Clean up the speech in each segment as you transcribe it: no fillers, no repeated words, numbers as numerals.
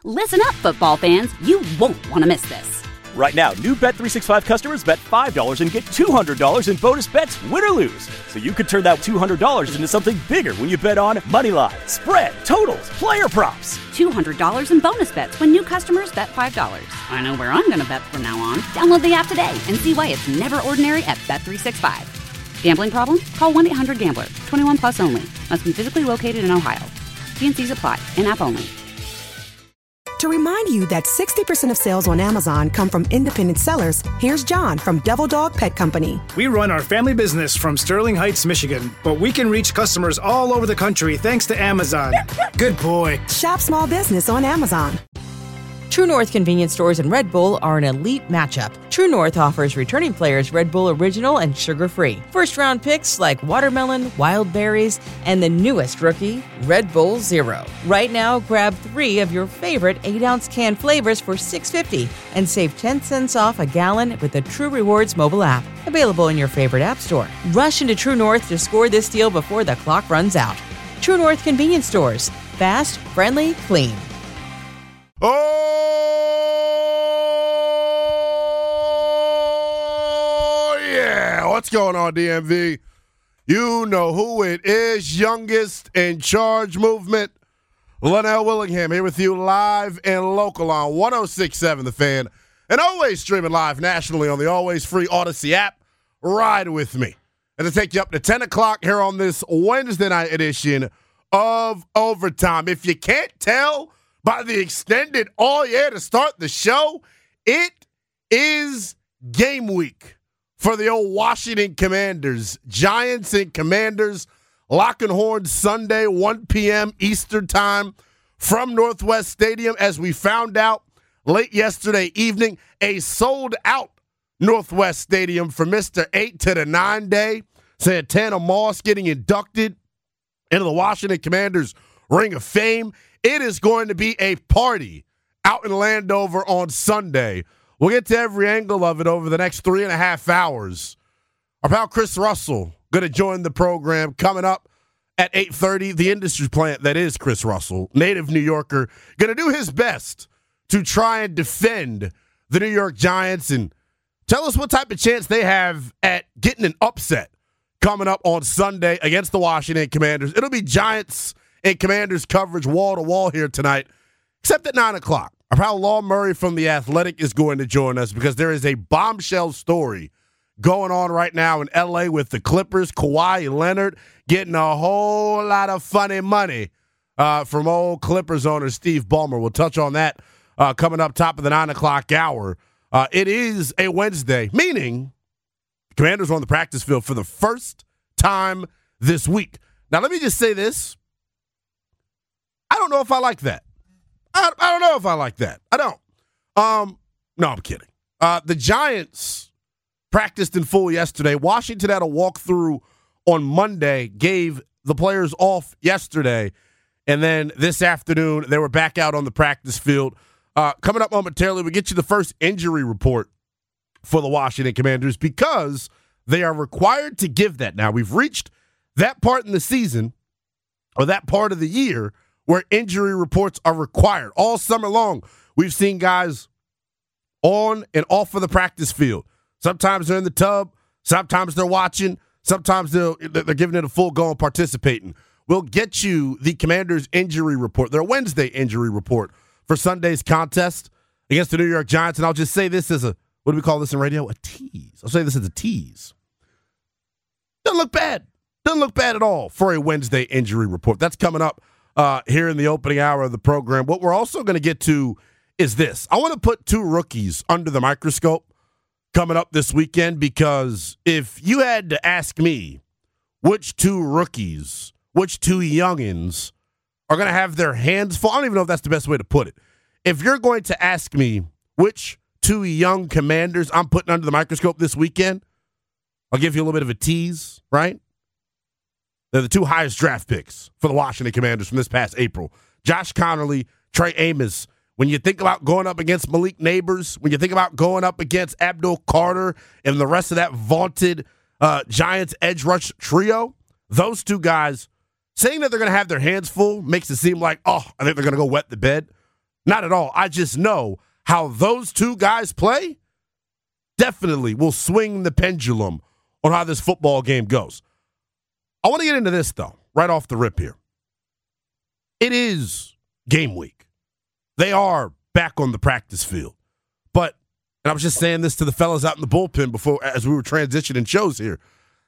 Listen up, football fans. You won't want to miss this. Right now, new Bet365 customers bet $5 and get $200 in bonus bets, win or lose. So you could turn that $200 into something bigger when you bet on money line, spread, totals, player props. $200 in bonus bets when new customers bet $5. I know where I'm going to bet from now on. Download the app today and see why it's never ordinary at Bet365. Gambling problem? Call 1-800-GAMBLER. 21 plus only. Must be physically located in Ohio. T&Cs apply. In-app only. To remind you that 60% of sales on Amazon come from independent sellers, here's John from Devil Dog Pet Company. We run our family business from Sterling Heights, Michigan, but we can reach customers all over the country thanks to Amazon. Good boy. Shop small business on Amazon. True North convenience stores and Red Bull are an elite matchup. True North offers returning players Red Bull Original and sugar-free. First-round picks like watermelon, wild berries, and the newest rookie, Red Bull Zero. Right now, grab 3 of your favorite 8-ounce can flavors for $6.50 and save 10 cents off a gallon with the True Rewards mobile app. Available in your favorite app store. Rush into True North to score this deal before the clock runs out. True North convenience stores. Fast, friendly, clean. Oh, yeah. What's going on, DMV? You know who it is. Youngest in Charge movement. Linnell Willingham here with you live and local on 106.7 The Fan. And always streaming live nationally on the always free Odyssey app. Ride with me. And to take you up to 10 o'clock here on this Wednesday night edition of Overtime. If you can't tell by the extended all-year to start the show, it is game week for the old Washington Commanders. Giants and Commanders locking horns Sunday, 1 p.m. Eastern time from Northwest Stadium. As we found out late yesterday evening, a sold-out Northwest Stadium for Mr. 8 to the 9 day. Santana Moss getting inducted into the Washington Commanders Ring of Fame. It is going to be a party out in Landover on Sunday. We'll get to every angle of it over the next 3.5 hours. Our pal Chris Russell going to join the program coming up at 8:30. The industry plant that is Chris Russell, native New Yorker, going to do his best to try and defend the New York Giants and tell us what type of chance they have at getting an upset coming up on Sunday against the Washington Commanders. It'll be Giants and Commanders coverage wall-to-wall here tonight, except at 9 o'clock. Our pal Law Murray from The Athletic is going to join us because there is a bombshell story going on right now in L.A. with the Clippers. Kawhi Leonard getting a whole lot of funny money from old Clippers owner Steve Ballmer. We'll touch on that coming up top of the 9 o'clock hour. It is a Wednesday, meaning the Commanders are on the practice field for the first time this week. Now, let me just say this. I don't know if I like that. I don't know if I like that. I don't. No, I'm kidding. The Giants practiced in full yesterday. Washington had a walkthrough on Monday, gave the players off yesterday, and then this afternoon they were back out on the practice field. Coming up momentarily, we get you the first injury report for the Washington Commanders because they are required to give that now. We've reached that part in the season or that part of the year where injury reports are required. All summer long, we've seen guys on and off of the practice field. Sometimes they're in the tub. Sometimes they're watching. Sometimes they're giving it a full go and participating. We'll get you the Commanders' injury report, their Wednesday injury report for Sunday's contest against the New York Giants. And I'll just say this as a, what do we call this in radio? A tease. I'll say this as a tease. Doesn't look bad. Doesn't look bad at all for a Wednesday injury report. That's coming up here in the opening hour of the program. What we're also going to get to is this. I want to put 2 rookies under the microscope coming up this weekend because if you had to ask me which 2 rookies, which 2 youngins are going to have their hands full, I don't even know if that's the best way to put it. If you're going to ask me which 2 young Commanders I'm putting under the microscope this weekend, I'll give you a little bit of a tease, right? They're the 2 highest draft picks for the Washington Commanders from this past April. Josh Connerly, Trey Amos. When you think about going up against Malik Neighbors, when you think about going up against Abdul Carter and the rest of that vaunted Giants edge rush trio, those 2 guys, saying that they're going to have their hands full makes it seem like, oh, I think they're going to go wet the bed. Not at all. I just know how those two guys play definitely will swing the pendulum on how this football game goes. I want to get into this, though, right off the rip here. It is game week. They are back on the practice field. But, and I was just saying this to the fellas out in the bullpen before, as we were transitioning shows here,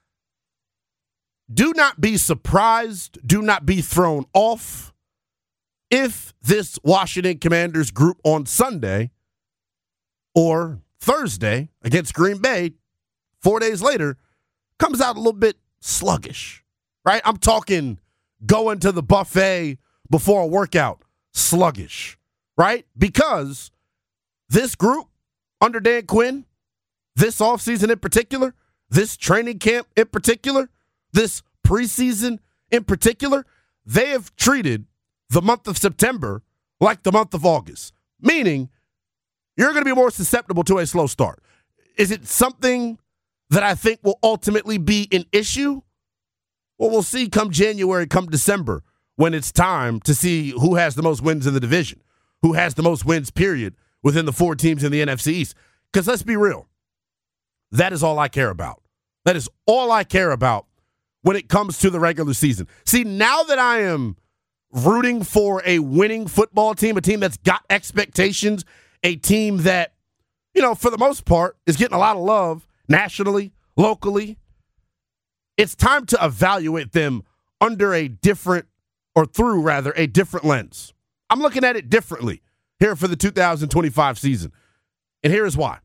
do not be surprised, do not be thrown off if this Washington Commanders group on Sunday or Thursday against Green Bay 4 days later comes out a little bit sluggish, right? I'm talking going to the buffet before a workout sluggish, right? Because this group under Dan Quinn, this offseason in particular, this training camp in particular, this preseason in particular, they have treated the month of September like the month of August, meaning you're going to be more susceptible to a slow start. Is it something that I think will ultimately be an issue? Well, we'll see come January, come December, when it's time to see who has the most wins in the division, who has the most wins, period, within the 4 teams in the NFC East. Because let's be real, that is all I care about. That is all I care about when it comes to the regular season. See, now that I am rooting for a winning football team, a team that's got expectations, a team that, you know, for the most part is getting a lot of love nationally, locally, it's time to evaluate them under a different, or through rather, a different lens. I'm looking at it differently here for the 2025 season. And here's why.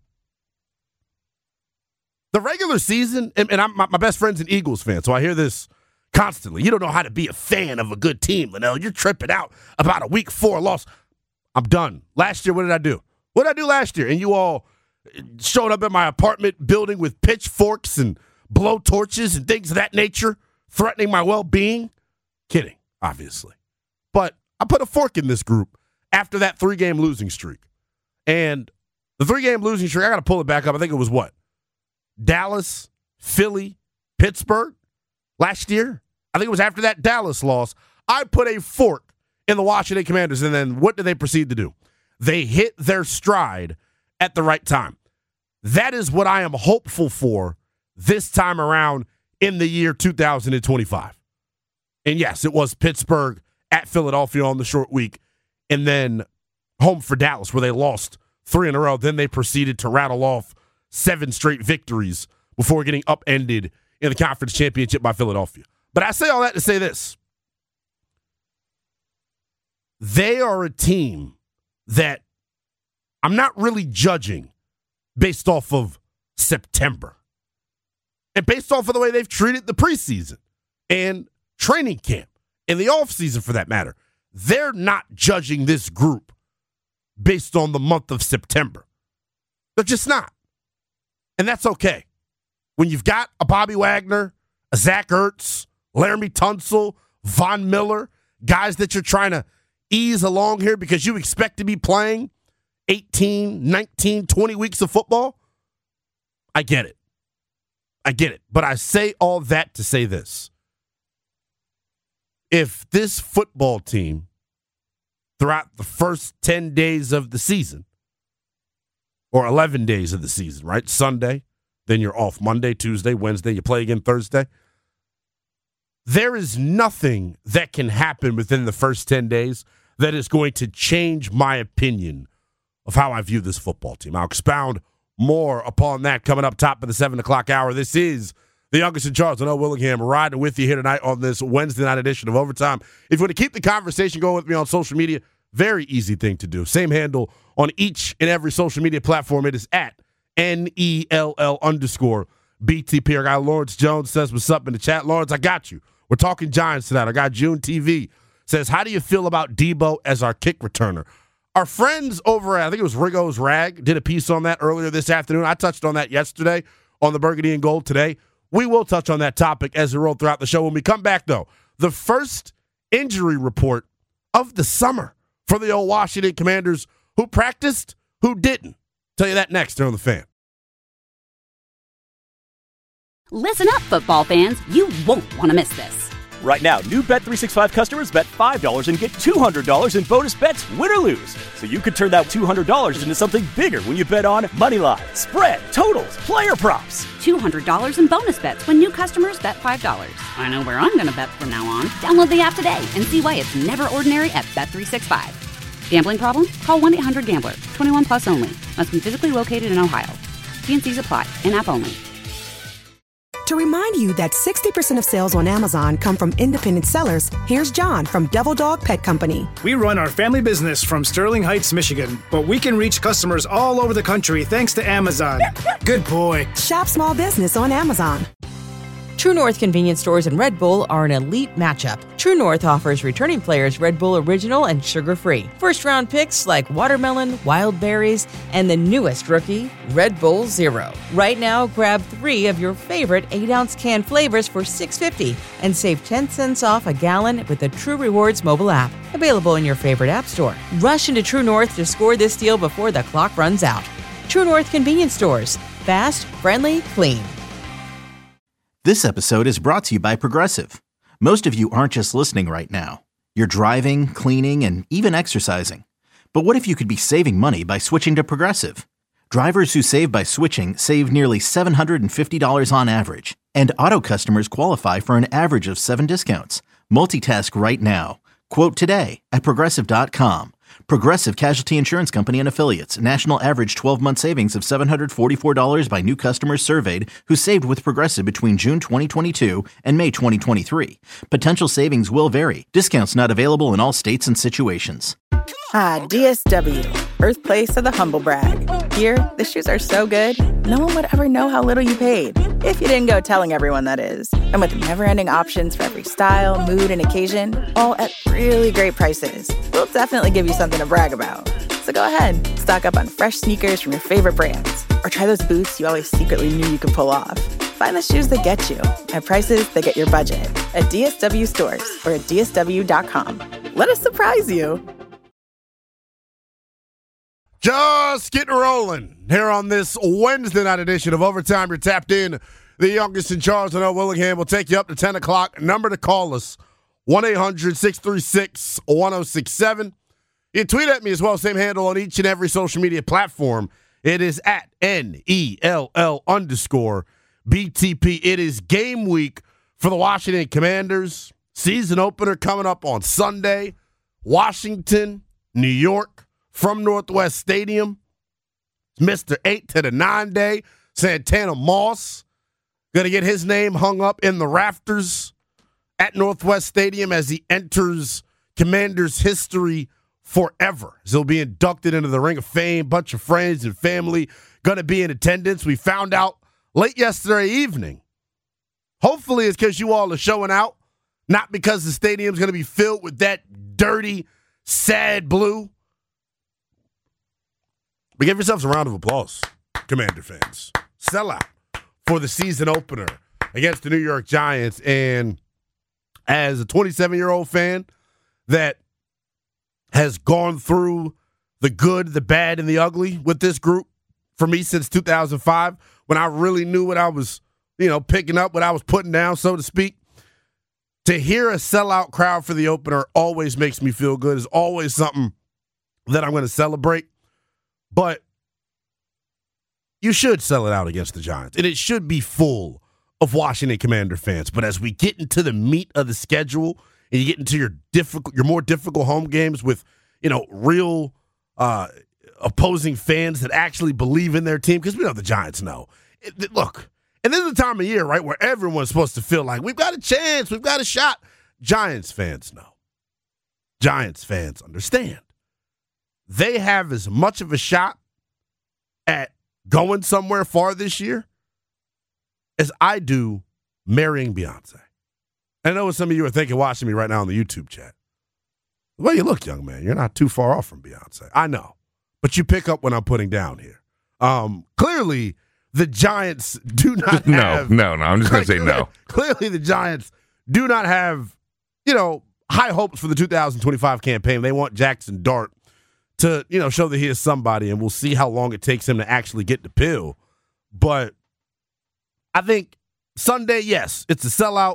The regular season, and my best friend's an Eagles fan, so I hear this constantly. You don't know how to be a fan of a good team, Linnell. You're tripping out about a week 4 loss. I'm done. Last year, what did I do? What did I do last year? And you all showed up at my apartment building with pitchforks and blow torches and things of that nature, threatening my well-being. Kidding, obviously. But I put a fork in this group after that 3-game losing streak. And the 3-game losing streak, I got to pull it back up. I think it was what? Dallas, Philly, Pittsburgh last year. I think it was after that Dallas loss. I put a fork in the Washington Commanders, and then what did they proceed to do? They hit their stride at the right time. That is what I am hopeful for this time around in the year 2025. And yes, it was Pittsburgh at Philadelphia on the short week, and then home for Dallas where they lost 3 in a row. Then they proceeded to rattle off 7 straight victories before getting upended in the conference championship by Philadelphia. But I say all that to say this. They are a team that I'm not really judging based off of September and based off of the way they've treated the preseason and training camp and the offseason for that matter. They're not judging this group based on the month of September. They're just not. And that's okay. When you've got a Bobby Wagner, a Zach Ertz, Laramie Tunsil, Von Miller, guys that you're trying to ease along here because you expect to be playing 18, 19, 20 weeks of football, I get it. I get it. But I say all that to say this. If this football team, throughout the first 10 days of the season, or 11 days of the season, right? Sunday, then you're off Monday, Tuesday, Wednesday, you play again Thursday. There is nothing that can happen within the first 10 days that is going to change my opinion of how I view this football team. I'll expound more upon that coming up top of the 7 o'clock hour. This is the Youngest in Charge, Linnell Willingham, riding with you here tonight on this Wednesday night edition of Overtime. If you want to keep the conversation going with me on social media, very easy thing to do. Same handle on each and every social media platform. It is at NELL_BTP. Our guy Lawrence Jones says, what's up in the chat? Lawrence, I got you. We're talking Giants tonight. Our guy June TV says, how do you feel about Debo as our kick returner? Our friends over at, I think it was Rigo's Rag, did a piece on that earlier this afternoon. I touched on that yesterday on the Burgundy and Gold today. We will touch on that topic as we roll throughout the show. When we come back, though, the first injury report of the summer for the old Washington Commanders, who practiced, who didn't. Tell you that next here on The Fan. Listen up, football fans. You won't want to miss this. Right now, new Bet365 customers bet $5 and get $200 in bonus bets, win or lose. So you could turn that $200 into something bigger when you bet on moneyline, spread, totals, player props. $200 in bonus bets when new customers bet $5. I know where I'm going to bet from now on. Download the app today and see why it's never ordinary at Bet365. Gambling problem? Call 1-800-GAMBLER. 21 plus only. Must be physically located in Ohio. T&Cs apply. In-app only. To remind you that 60% of sales on Amazon come from independent sellers, here's John from Devil Dog Pet Company. We run our family business from Sterling Heights, Michigan, but we can reach customers all over the country thanks to Amazon. Good boy. Shop small business on Amazon. True North convenience stores and Red Bull are an elite matchup. True North offers returning players Red Bull Original and sugar-free. First-round picks like watermelon, wild berries, and the newest rookie, Red Bull Zero. Right now, grab 3 of your favorite 8-ounce can flavors for $6.50 and save 10 cents off a gallon with the True Rewards mobile app. Available in your favorite app store. Rush into True North to score this deal before the clock runs out. True North convenience stores. Fast, friendly, clean. This episode is brought to you by Progressive. Most of you aren't just listening right now. You're driving, cleaning, and even exercising. But what if you could be saving money by switching to Progressive? Drivers who save by switching save nearly $750 on average. And auto customers qualify for an average of 7 discounts. Multitask right now. Quote today at Progressive.com. Progressive Casualty Insurance Company and Affiliates. National average 12-month savings of $744 by new customers surveyed who saved with Progressive between June 2022 and May 2023. Potential savings will vary. Discounts not available in all states and situations. DSW, birthplace of the humble brag. Here, the shoes are so good, no one would ever know how little you paid. If you didn't go telling everyone, that is. And with never-ending options for every style, mood, and occasion, all at really great prices, we'll definitely give you something to brag about. So go ahead, stock up on fresh sneakers from your favorite brands, or try those boots you always secretly knew you could pull off. Find the shoes that get you at prices that get your budget at DSW stores or at DSW.com. Let us surprise you. Just getting rolling here on this Wednesday night edition of Overtime. You're tapped in. The youngest in charge, Linnell Willingham, will take you up to 10 o'clock. Number to call us, 1-800-636-1067. You tweet at me as well, same handle on each and every social media platform. It is at NELL_BTP. It is game week for the Washington Commanders. Season opener coming up on Sunday. Washington, New York. From Northwest Stadium, Mr. 8 to the 9 day, Santana Moss, going to get his name hung up in the rafters at Northwest Stadium as he enters Commanders history forever. So he'll be inducted into the Ring of Fame. Bunch of friends and family going to be in attendance. We found out late yesterday evening. Hopefully it's because you all are showing out, not because the stadium's going to be filled with that dirty, sad blue. But give yourselves a round of applause, Commander fans. Sell out for the season opener against the New York Giants. And as a 27-year-old fan that has gone through the good, the bad, and the ugly with this group for me since 2005, when I really knew what I was, picking up, what I was putting down, so to speak, to hear a sellout crowd for the opener always makes me feel good. It's always something that I'm going to celebrate. But you should sell it out against the Giants, and it should be full of Washington Commander fans. But as we get into the meat of the schedule and you get into your more difficult home games with, real opposing fans that actually believe in their team, because we know the Giants know. Look, and this is the time of year, right, where everyone's supposed to feel like we've got a chance, we've got a shot. Giants fans know. Giants fans understand. They have as much of a shot at going somewhere far this year as I do marrying Beyonce. I know what some of you are thinking watching me right now on the YouTube chat. The way you look, young man, you're not too far off from Beyonce. I know. But you pick up what I'm putting down here. Clearly, the Giants do not have... No. I'm just going to say no. Clearly, the Giants do not have, high hopes for the 2025 campaign. They want Jackson Dart to, show that he is somebody, and we'll see how long it takes him to actually get the pill. But I think Sunday, yes, it's a sellout.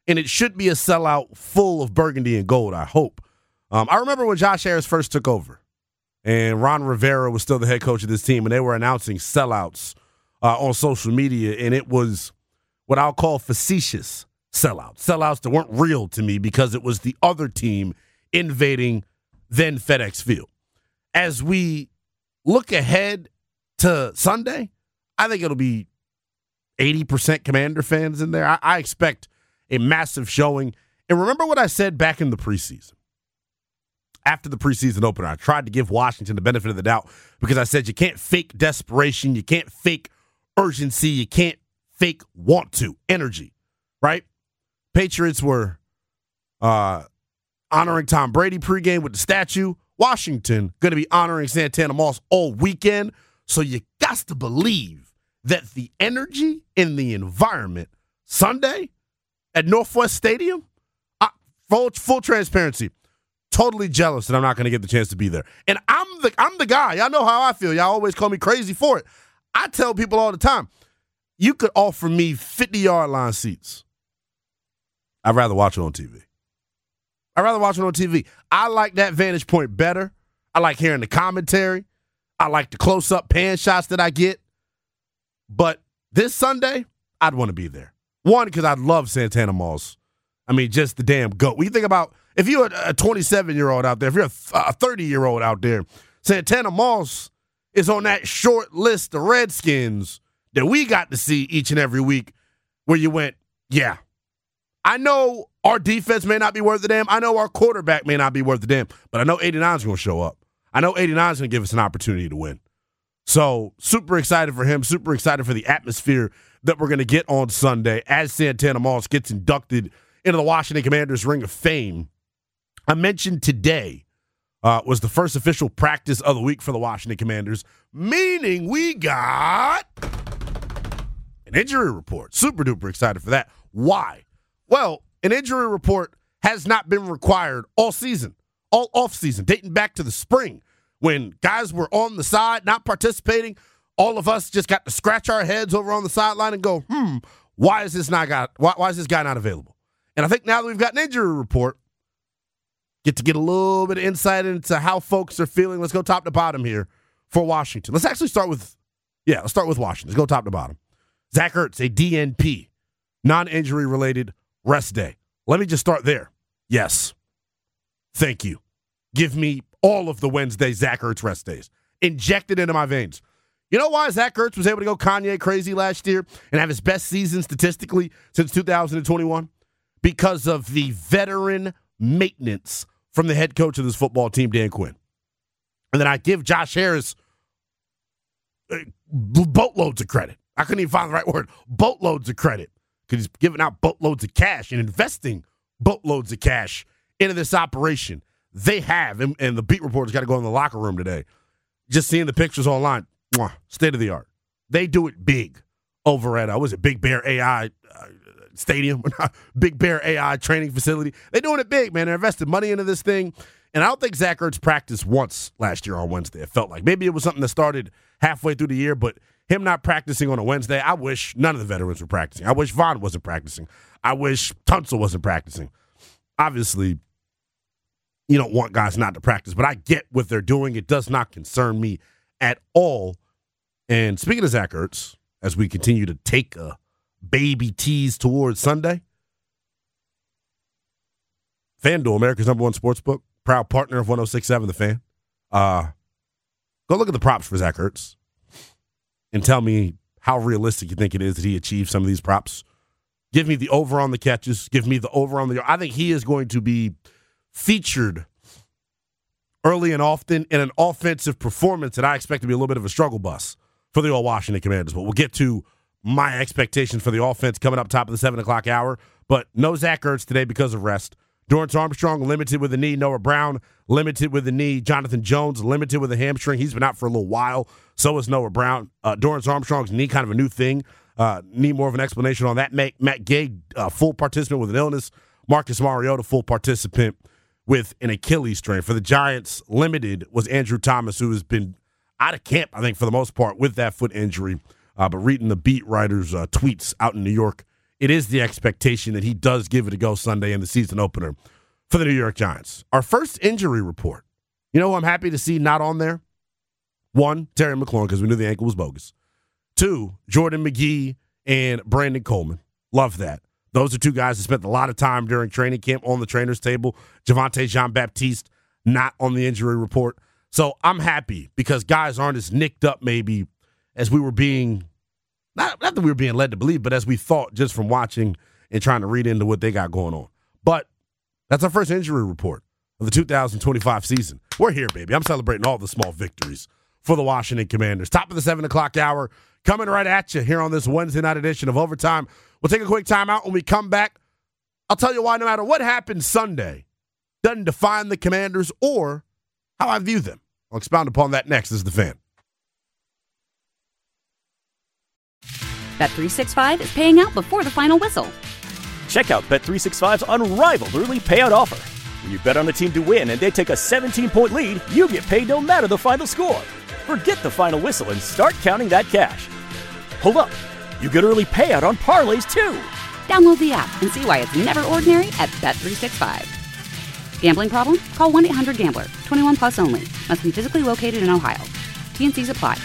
and it should be a sellout full of burgundy and gold, I hope. I remember when Josh Harris first took over, and Ron Rivera was still the head coach of this team, and they were announcing sellouts on social media, and it was what I'll call facetious sellouts that weren't real to me because it was the other team invading then FedEx Field. As we look ahead to Sunday, I think it'll be 80% Commander fans in there. I expect a massive showing. And remember what I said back in the preseason. After the preseason opener, I tried to give Washington the benefit of the doubt because I said you can't fake desperation, you can't fake urgency, you can't fake want to, energy, right? Patriots were honoring Tom Brady pregame with the statue. Washington going to be honoring Santana Moss all weekend. So you got to believe that the energy in the environment Sunday at Northwest Stadium, full transparency, totally jealous that I'm not going to get the chance to be there. And I'm the guy. Y'all know how I feel. Y'all always call me crazy for it. I tell people all the time, you could offer me 50-yard line seats. I'd rather watch it on TV. I like that vantage point better. I like hearing the commentary. I like the close-up pan shots that I get. But this Sunday, I'd want to be there. One, because I love Santana Moss. I mean, just the damn GOAT. When you think about, if you're a 27-year-old out there, if you're a 30-year-old out there, Santana Moss is on that short list of Redskins that we got to see each and every week where you went, yeah, I know our defense may not be worth a damn. I know our quarterback may not be worth a damn, but I know 89's going to show up. I know 89's going to give us an opportunity to win. So super excited for him, super excited for the atmosphere that we're going to get on Sunday as Santana Moss gets inducted into the Washington Commanders Ring of Fame. I mentioned today was the first official practice of the week for the Washington Commanders, meaning we got an injury report. Super duper excited for that. Why? Well, an injury report has not been required all season, all off-season, dating back to the spring when guys were on the side, not participating. All of us just got to scratch our heads over on the sideline and go, why is this guy not available? And I think now that we've got an injury report, get a little bit of insight into how folks are feeling. Let's go top to bottom here for Washington. Let's actually start with Washington. Let's go top to bottom. Zach Ertz, a DNP, non-injury related rest day. Let me just start there. Yes. Thank you. Give me all of the Wednesday Zach Ertz rest days. Inject it into my veins. You know why Zach Ertz was able to go Kanye crazy last year and have his best season statistically since 2021? Because of the veteran maintenance from the head coach of this football team, Dan Quinn. And then I give Josh Harris boatloads of credit. I couldn't even find the right word. Boatloads of credit. Because he's giving out boatloads of cash and investing boatloads of cash into this operation. They have, and the beat reporters got to go in the locker room today. Just seeing the pictures online, state of the art. They do it big over at, Big Bear AI Stadium? Big Bear AI training facility. They're doing it big, man. They're investing money into this thing. And I don't think Zach Ertz practiced once last year on Wednesday. It felt like maybe it was something that started halfway through the year, but him not practicing on a Wednesday, I wish none of the veterans were practicing. I wish Vaughn wasn't practicing. I wish Tunsil wasn't practicing. Obviously, you don't want guys not to practice, but I get what they're doing. It does not concern me at all. And speaking of Zach Ertz, as we continue to take a baby tease towards Sunday, FanDuel, America's #1 sportsbook, proud partner of 106.7 The Fan. Go look at the props for Zach Ertz and tell me how realistic you think it is that he achieved some of these props. Give me the over on the catches. Give me the over on the – I think he is going to be featured early and often in an offensive performance that I expect to be a little bit of a struggle bus for the old Washington Commanders. But we'll get to my expectations for the offense coming up top of the 7 o'clock hour. But no Zach Ertz today because of rest. Dorrance Armstrong limited with a knee. Noah Brown limited with a knee. Jonathan Jones limited with a hamstring. He's been out for a little while. So is Noah Brown. Dorrance Armstrong's knee, kind of a new thing. Need more of an explanation on that. Matt Gay, full participant with an illness. Marcus Mariota, full participant with an Achilles strain. For the Giants, limited was Andrew Thomas, who has been out of camp, I think, for the most part, with that foot injury. But reading the beat writers' tweets out in New York it is the expectation that he does give it a go Sunday in the season opener for the New York Giants. Our first injury report. You know who I'm happy to see not on there? One, Terry McLaurin, because we knew the ankle was bogus. Two, Jordan McGee and Brandon Coleman. Love that. Those are two guys that spent a lot of time during training camp on the trainer's table. Javonte Jean-Baptiste not on the injury report. So I'm happy because guys aren't as nicked up maybe as we were being, not that we were being led to believe, but as we thought just from watching and trying to read into what they got going on. But that's our first injury report of the 2025 season. We're here, baby. I'm celebrating all the small victories for the Washington Commanders. Top of the 7 o'clock hour, coming right at you here on this Wednesday night edition of Overtime. We'll take a quick timeout. When we come back, I'll tell you why no matter what happens Sunday doesn't define the Commanders or how I view them. I'll expound upon that next. This is The Fan. Bet365 is paying out before the final whistle. Check out Bet365's unrivaled early payout offer. When you bet on a team to win and they take a 17-point lead, you get paid no matter the final score. Forget the final whistle and start counting that cash. Hold up. You get early payout on parlays, too. Download the app and see why it's never ordinary at Bet365. Gambling problem? Call 1-800-GAMBLER. 21 plus only. Must be physically located in Ohio. T&Cs apply.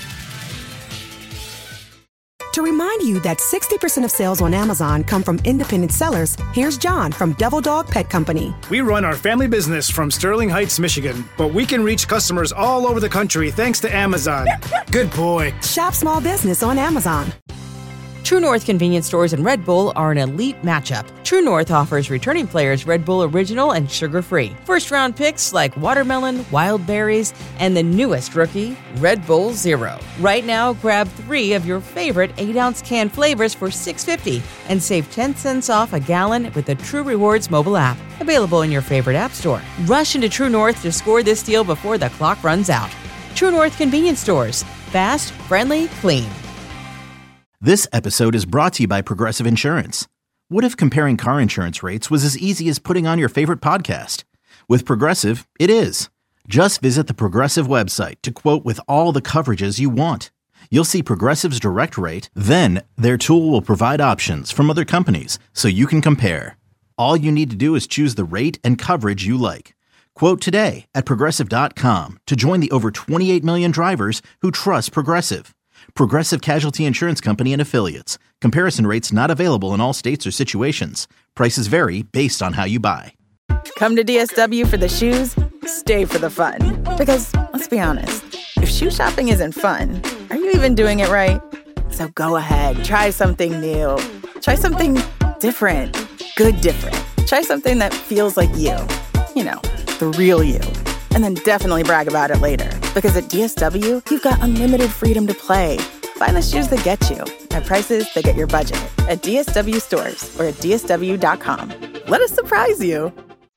To remind you that 60% of sales on Amazon come from independent sellers, here's John from Devil Dog Pet Company. We run our family business from Sterling Heights, Michigan, but we can reach customers all over the country thanks to Amazon. Good boy. Shop small business on Amazon. True North convenience stores and Red Bull are an elite matchup. True North offers returning players Red Bull Original and sugar-free. First-round picks like watermelon, wild berries, and the newest rookie, Red Bull Zero. Right now, grab 3 of your favorite 8-ounce can flavors for $6.50 and save 10 cents off a gallon with the True Rewards mobile app. Available in your favorite app store. Rush into True North to score this deal before the clock runs out. True North convenience stores. Fast, friendly, clean. This episode is brought to you by Progressive Insurance. What if comparing car insurance rates was as easy as putting on your favorite podcast? With Progressive, it is. Just visit the Progressive website to quote with all the coverages you want. You'll see Progressive's direct rate, then their tool will provide options from other companies so you can compare. All you need to do is choose the rate and coverage you like. Quote today at Progressive.com to join the over 28 million drivers who trust Progressive. Progressive Casualty Insurance Company and Affiliates. Comparison rates not available in all states or situations. Prices vary based on how you buy. Come to DSW for the shoes, stay for the fun. Because, let's be honest, if shoe shopping isn't fun, are you even doing it right? So go ahead, try something new. Try something different. Good different. Try something that feels like you. You know, the real you. And then definitely brag about it later. Because at DSW, you've got unlimited freedom to play. Find the shoes that get you at prices that get your budget at DSW stores or at DSW.com. Let us surprise you.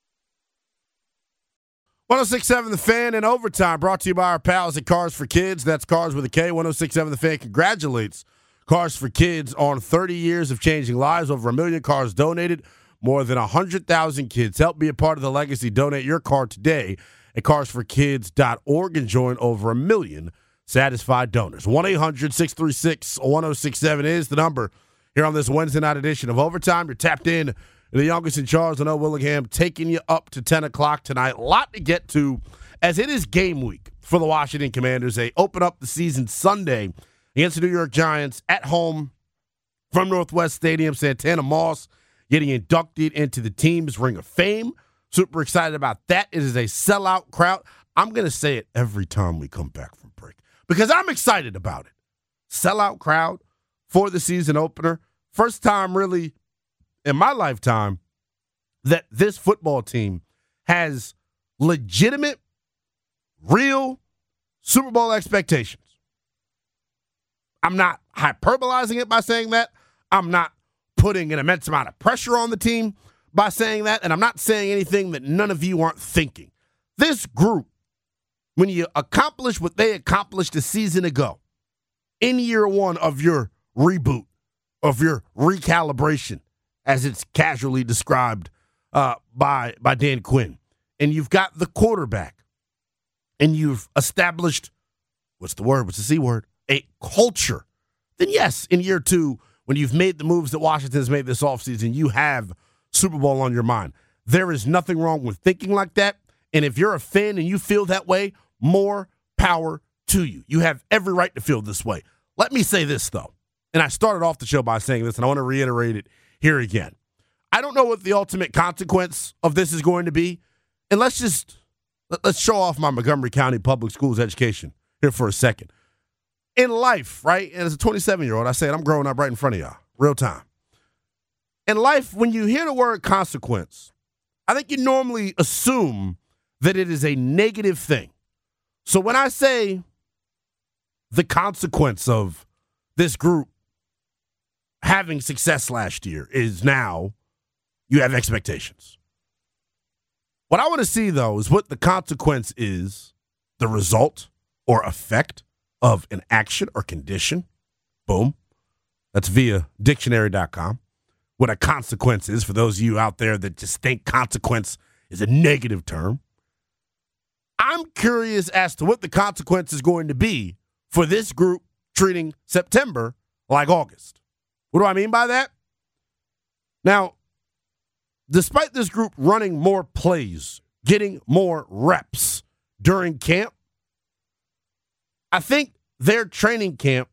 106.7 The Fan in Overtime, brought to you by our pals at Cars for Kids. That's Cars with a K. 106.7 The Fan congratulates Cars for Kids on 30 years of changing lives. Over 1 million cars donated. More than 100,000 kids. Help be a part of the legacy. Donate your car today at carsforkids.org and join over 1 million satisfied donors. 1-800-636-1067 is the number here on this Wednesday night edition of Overtime. You're tapped in to the youngest in charge, Linnell Willingham, taking you up to 10 o'clock tonight. A lot to get to as it is game week for the Washington Commanders. They open up the season Sunday against the New York Giants at home from Northwest Stadium. Santana Moss getting inducted into the team's Ring of Fame. Super excited about that. It is a sellout crowd. I'm going to say it every time we come back from break because I'm excited about it. Sellout crowd for the season opener. First time really in my lifetime that this football team has legitimate, real Super Bowl expectations. I'm not hyperbolizing it by saying that. I'm not putting an immense amount of pressure on the team by saying that, and I'm not saying anything that none of you aren't thinking. This group, when you accomplish what they accomplished a season ago, in year one of your reboot, of your recalibration, as it's casually described by Dan Quinn, and you've got the quarterback, and you've established, what's the C word? A culture. Then yes, in year two, when you've made the moves that Washington's made this offseason, you have Super Bowl on your mind. There is nothing wrong with thinking like that. And if you're a fan and you feel that way, more power to you. You have every right to feel this way. Let me say this, though. And I started off the show by saying this, and I want to reiterate it here again. I don't know what the ultimate consequence of this is going to be. And let's show off my Montgomery County Public Schools education here for a second. In life, right, and as a 27-year-old, I say it, I'm growing up right in front of y'all, real time. In life, when you hear the word consequence, I think you normally assume that it is a negative thing. So when I say the consequence of this group having success last year is now you have expectations. What I want to see, though, is what the consequence is, the result or effect of an action or condition. Boom. That's via dictionary.com. What a consequence is for those of you out there that just think consequence is a negative term. I'm curious as to what the consequence is going to be for this group treating September like August. What do I mean by that? Now, despite this group running more plays, getting more reps during camp, I think their training camp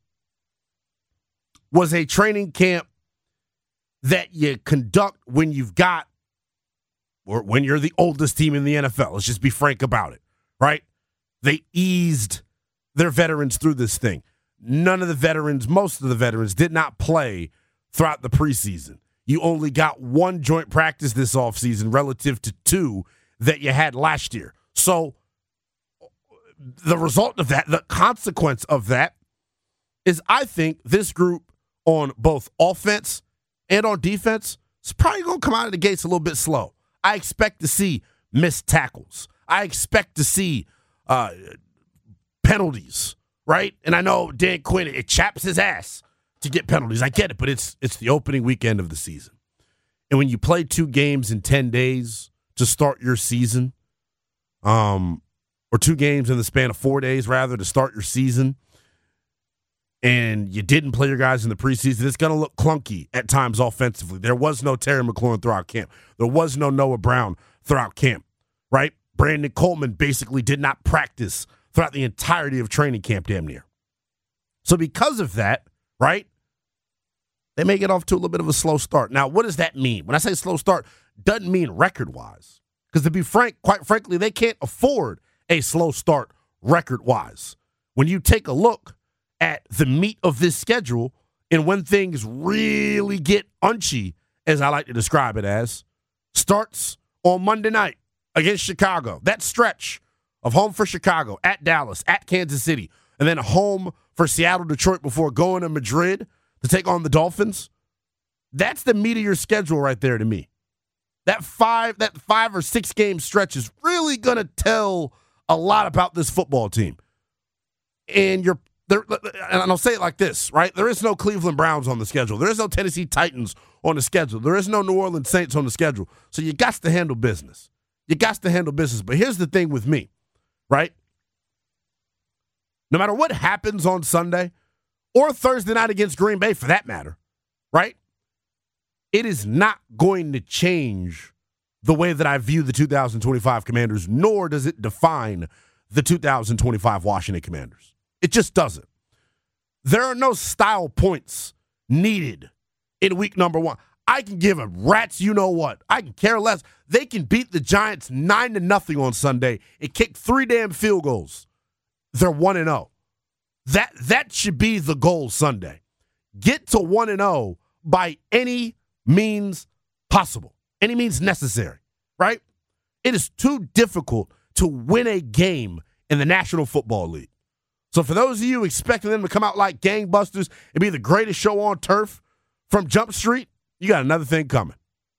was a training camp that you conduct when you've got, or when you're the oldest team in the NFL. Let's just be frank about it, right? They eased their veterans through this thing. Most of the veterans did not play throughout the preseason. You only got one joint practice this offseason relative to two that you had last year. So the result of that, the consequence of that, is I think this group on both offense and on defense is probably going to come out of the gates a little bit slow. I expect to see missed tackles. I expect to see penalties, right? And I know Dan Quinn, it chaps his ass to get penalties. I get it, but it's the opening weekend of the season. And when you play 2 games in 10 days to start your season, or 2 games in the span of 4 days, rather, to start your season, and you didn't play your guys in the preseason, it's going to look clunky at times offensively. There was no Terry McLaurin throughout camp. There was no Noah Brown throughout camp, right? Brandon Coleman basically did not practice throughout the entirety of training camp damn near. So because of that, right, they may get off to a little bit of a slow start. Now, what does that mean? When I say slow start, doesn't mean record-wise. Because to be frank, quite frankly, they can't afford a slow start record-wise. When you take a look at the meat of this schedule and when things really get unchy, as I like to describe it as, starts on Monday night against Chicago. That stretch of home for Chicago, at Dallas, at Kansas City, and then home for Seattle, Detroit before going to Madrid to take on the Dolphins. That's the meat of your schedule right there to me. That 5 or 6 game stretch is really going to tell a lot about this football team. And I'll say it like this, right? There is no Cleveland Browns on the schedule. There is no Tennessee Titans on the schedule. There is no New Orleans Saints on the schedule. So you got to handle business. But here's the thing with me, right? No matter what happens on Sunday or Thursday night against Green Bay for that matter, right? It is not going to change the way that I view the 2025 Commanders, nor does it define the 2025 Washington Commanders. It just doesn't. There are no style points needed in week number 1. I can give a rat's you-know-what. I can care less. They can beat the Giants 9-0 on Sunday and kick 3 damn field goals. They're 1-0. That should be the goal Sunday. Get to 1-0 by any means possible, any means necessary, right? It is too difficult to win a game in the National Football League. So for those of you expecting them to come out like gangbusters and be the greatest show on turf from Jump Street, you got another thing coming.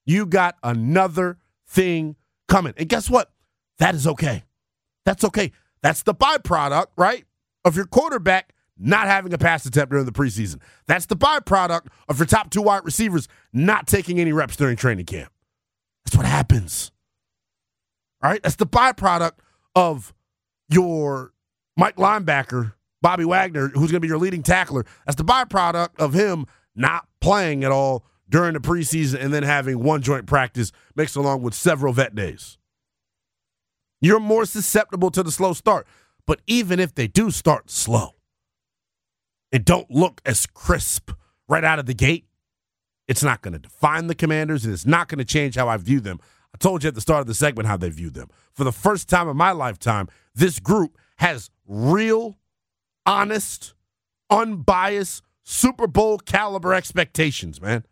And guess what? That is okay. That's okay. That's the byproduct, right, of your quarterback not having a pass attempt during the preseason. That's the byproduct of your top 2 wide receivers not taking any reps during training camp. That's what happens. All right? That's the byproduct of your Mike linebacker, Bobby Wagner, who's going to be your leading tackler. That's the byproduct of him not playing at all during the preseason and then having one joint practice mixed along with several vet days. You're more susceptible to the slow start. But even if they do start slow and don't look as crisp right out of the gate, it's not going to define the Commanders, and it's not going to change how I view them. I told you at the start of the segment how they viewed them. For the first time in my lifetime, this group has real, honest, unbiased, Super Bowl caliber expectations, man.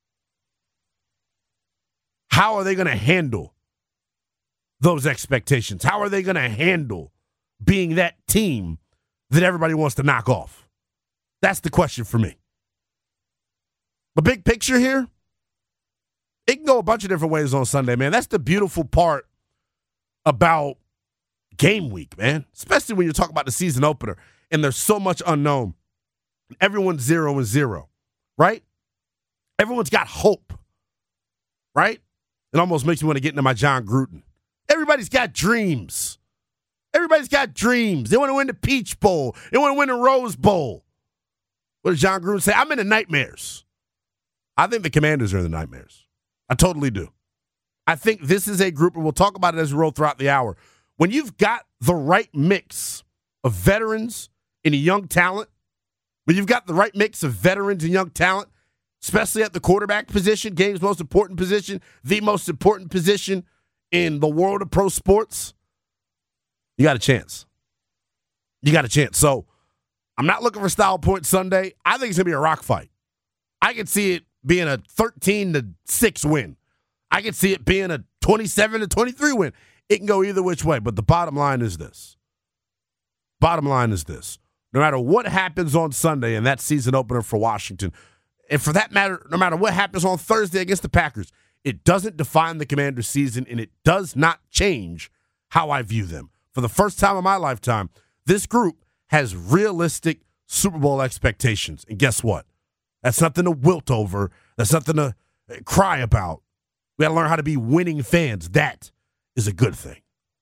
How are they going to handle those expectations? How are they going to handle being that team that everybody wants to knock off? That's the question for me. The big picture here, it can go a bunch of different ways on Sunday, man. That's the beautiful part about game week, man, especially when you talk about the season opener and there's so much unknown. Everyone's 0-0, right? Everyone's got hope, right? It almost makes me want to get into my John Gruden. Everybody's got dreams. Everybody's got dreams. They want to win the Peach Bowl. They want to win the Rose Bowl. What did John Gruden say? I'm in the nightmares. I think the Commanders are in the nightmares. I totally do. I think this is a group, and we'll talk about it as we roll throughout the hour. When you've got the right mix of veterans and young talent, when you've got the right mix of veterans and young talent, especially at the quarterback position, game's most important position, the most important position in the world of pro sports, you got a chance. You got a chance. So I'm not looking for style point Sunday. I think it's going to be a rock fight. I can see it being a 13-6 win. I can see it being a 27-23 win. It can go either which way, but the bottom line is this. Bottom line is this. No matter what happens on Sunday in that season opener for Washington, and for that matter, no matter what happens on Thursday against the Packers, it doesn't define the Commanders' season, and it does not change how I view them. For the first time in my lifetime, this group has realistic Super Bowl expectations. And guess what? That's nothing to wilt over. That's nothing to cry about. We got to learn how to be winning fans. That is a good thing.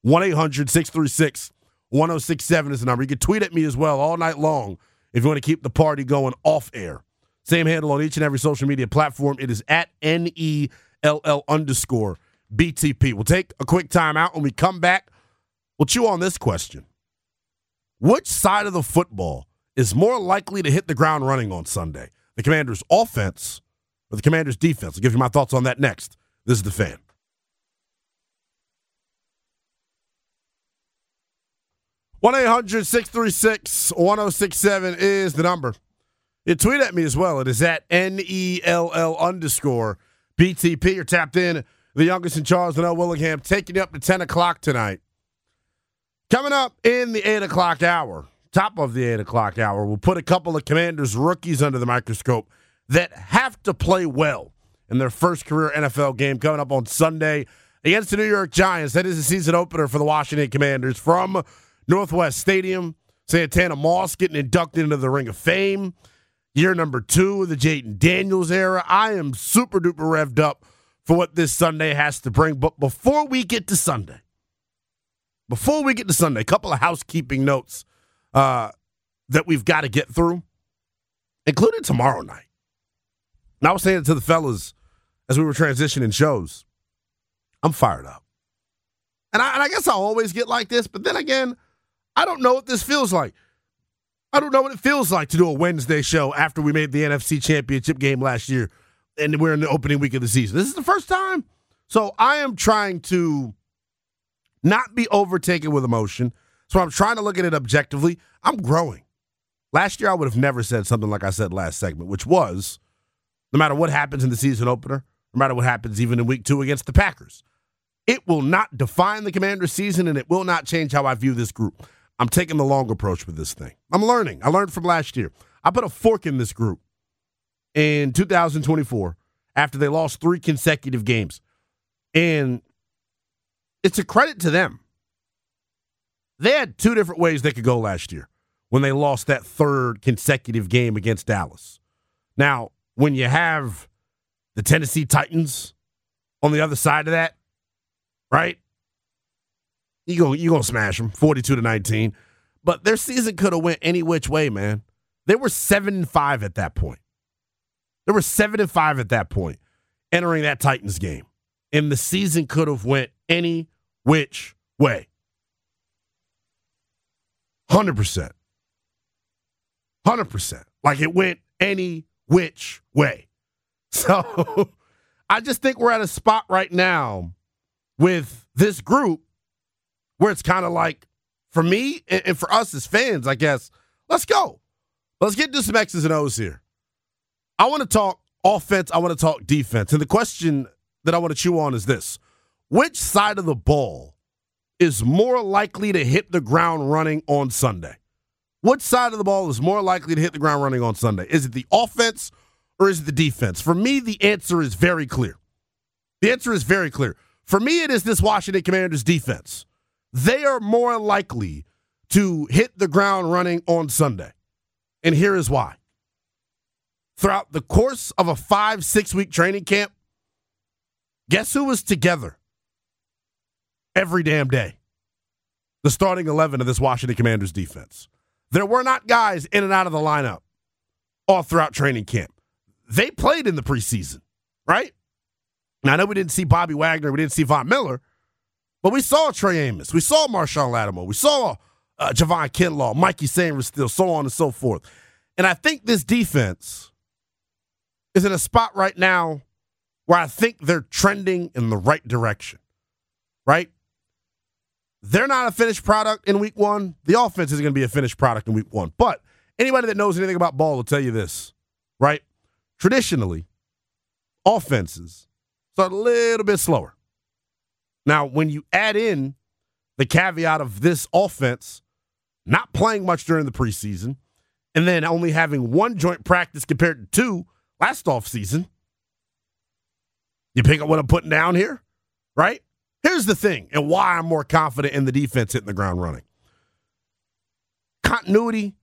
1-800-636-1067 is the number. You can tweet at me as well all night long if you want to keep the party going off air. Same handle on each and every social media platform. It is at NELL_BTP. We'll take a quick time out. When we come back, we'll chew on this question. Which side of the football is more likely to hit the ground running on Sunday? The Commanders' offense or the Commanders' defense? I'll give you my thoughts on that next. This is The Fan. 1-800-636-1067 is the number. You tweet at me as well. It is at NELL_BTP. You're tapped in. The youngest in charge, Linnell Willingham, taking you up to 10 o'clock tonight. Coming up in the 8 o'clock hour, top of the 8 o'clock hour, we'll put a couple of Commanders rookies under the microscope that have to play well in their first career NFL game coming up on Sunday against the New York Giants. That is the season opener for the Washington Commanders from Northwest Stadium. Santana Moss getting inducted into the Ring of Fame. Year number 2 of the Jayden Daniels era. I am super duper revved up for what this Sunday has to bring. But before we get to Sunday, a couple of housekeeping notes that we've got to get through, including tomorrow night. And I was saying it to the fellas as we were transitioning shows. I'm fired up. And I guess I'll always get like this, but then again, I don't know what this feels like. I don't know what it feels like to do a Wednesday show after we made the NFC Championship game last year and we're in the opening week of the season. This is the first time. So I am trying to not be overtaken with emotion. So I'm trying to look at it objectively. I'm growing. Last year, I would have never said something like I said last segment, which was, no matter what happens in the season opener, no matter what happens even in week 2 against the Packers, it will not define the Commanders' season, and it will not change how I view this group. I'm taking the long approach with this thing. I'm learning. I learned from last year. I put a fork in this group in 2024 after they lost 3 consecutive games. And it's a credit to them. They had 2 different ways they could go last year when they lost that 3rd consecutive game against Dallas. Now, when you have the Tennessee Titans on the other side of that, right? You're going to smash them 42-19. But their season could have went any which way, man. They were 7-5 at that point. They were 7-5 at that point, entering that Titans game. And the season could have went any which way. 100%. 100%. Like it went any which way. So I just think we're at a spot right now with this group where it's kind of like, for me and for us as fans, I guess, let's go. Let's get into some X's and O's here. I want to talk offense. I want to talk defense. And the question that I want to chew on is this. Which side of the ball is more likely to hit the ground running on Sunday? Which side of the ball is more likely to hit the ground running on Sunday? Is it the offense or is it the defense? For me, the answer is very clear. The answer is very clear. For me, it is this Washington Commanders defense. They are more likely to hit the ground running on Sunday. And here is why. Throughout the course of a 5-6 week training camp, guess who was together every damn day? The starting 11 of this Washington Commanders defense. There were not guys in and out of the lineup all throughout training camp. They played in the preseason, right? Now, I know we didn't see Bobby Wagner, we didn't see Von Miller, but we saw Trey Amos, we saw Marshawn Lattimore, we saw Javon Kinlaw, Mikey Sanders still, so on and so forth. And I think this defense is in a spot right now where I think they're trending in the right direction, right? They're not a finished product in week one. The offense is going to be a finished product in week one. But anybody that knows anything about ball will tell you this, right? Traditionally, offenses start a little bit slower. Now, when you add in the caveat of this offense not playing much during the preseason and then only having one joint practice compared to two last offseason, you pick up what I'm putting down here, right? Here's the thing, and why I'm more confident in the defense hitting the ground running. Continuity.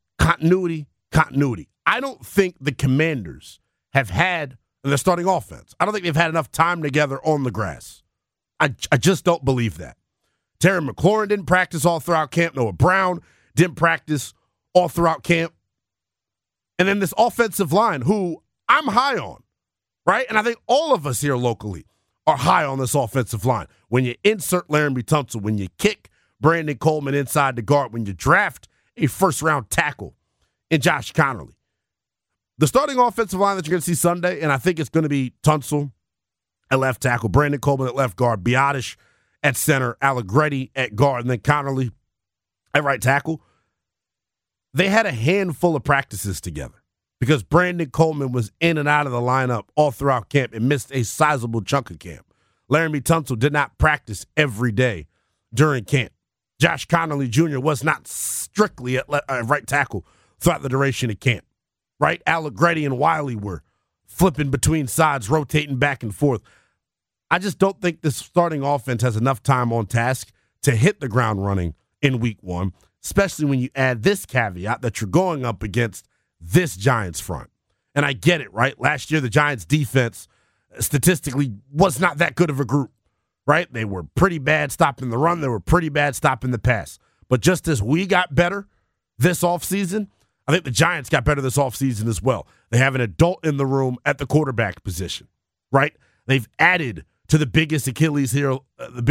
I don't think the Commanders have had, in their starting offense, I don't think they've had enough time together on the grass. I just don't believe that. Terry McLaurin didn't practice all throughout camp. Noah Brown didn't practice all throughout camp. And then this offensive line, who I'm high on, right? And I think all of us here locally are high on this offensive line. When you insert Laramie Tunsil, when you kick Brandon Coleman inside the guard, when you draft a first-round tackle in Josh Connerly. The starting offensive line that you're going to see Sunday, and I think it's going to be Tunsil at left tackle, Brandon Coleman at left guard, Biotish at center, Allegretti at guard, and then Connerly at right tackle. They had a handful of practices together because Brandon Coleman was in and out of the lineup all throughout camp and missed a sizable chunk of camp. Laramie Tunsil did not practice every day during camp. Josh Connerly Jr. was not strictly at right tackle throughout the duration of camp, right? Allegretti and Wiley were flipping between sides, rotating back and forth. I just don't think this starting offense has enough time on task to hit the ground running in week one, especially when you add this caveat that you're going up against this Giants front. And I get it, right? Last year, the Giants defense statistically was not that good of a group, right? They were pretty bad stopping the run. They were pretty bad stopping the pass. But just as we got better this offseason, I think the Giants got better this offseason as well. They have an adult in the room at the quarterback position, right? They've added to the biggest Achilles heel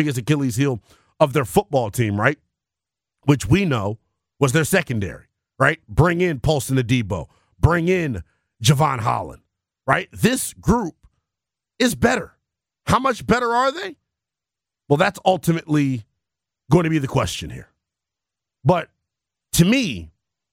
of their football team, right? Which we know was their secondary, right? Bring in Paulson Adebo. Bring in Javon Holland, right? This group is better. How much better are they? Well, that's ultimately going to be the question here. But to me,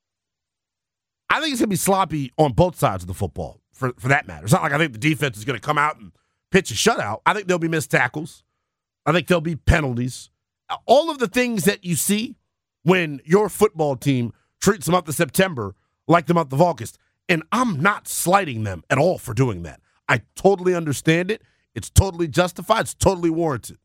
I think it's going to be sloppy on both sides of the football, for that matter. It's not like I think the defense is going to come out and pitch a shutout. I think there'll be missed tackles. I think there'll be penalties. All of the things that you see when your football team treats the month of September like the month of August. And I'm not slighting them at all for doing that. I totally understand it. It's totally justified. It's totally warranted.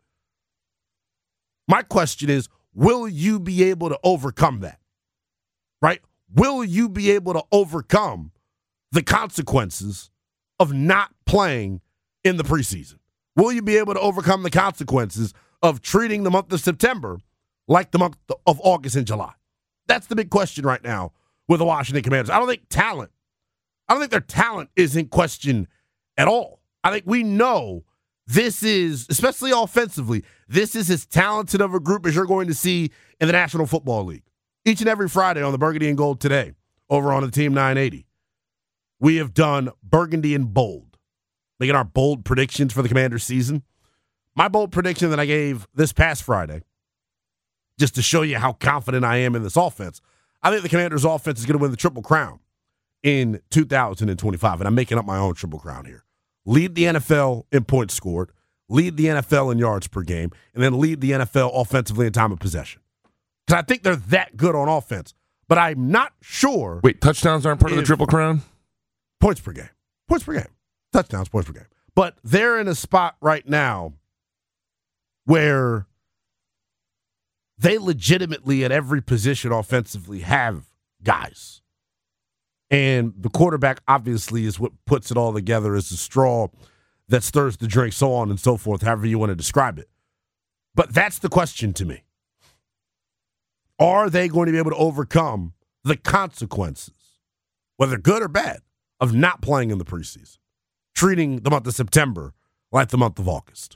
My question is, will you be able to overcome that? Right? Will you be able to overcome the consequences of not playing in the preseason? Will you be able to overcome the consequences of treating the month of September like the month of August and July? That's the big question right now with the Washington Commanders. I don't think I don't think their talent is in question at all. I think we know this is, especially offensively, this is as talented of a group as you're going to see in the National Football League. Each and every Friday on the Burgundy and Gold Today, over on the Team 980, we have done Burgundy and Bold, making our bold predictions for the Commanders season. My bold prediction that I gave this past Friday, just to show you how confident I am in this offense, I think the Commanders' offense is going to win the Triple Crown in 2025, and I'm making up my own Triple Crown here. Lead the NFL in points scored, lead the NFL in yards per game, and then lead the NFL offensively in time of possession. Because I think they're that good on offense, but I'm not sure. Wait, touchdowns aren't part of the Triple Crown? Points per game. Points per game. Touchdowns, points per game. But they're in a spot right now where they legitimately at every position offensively have guys. And the quarterback obviously is what puts it all together as the straw that stirs the drink, so on and so forth, however you want to describe it. But that's the question to me. Are they going to be able to overcome the consequences, whether good or bad, of not playing in the preseason, treating the month of September like the month of August?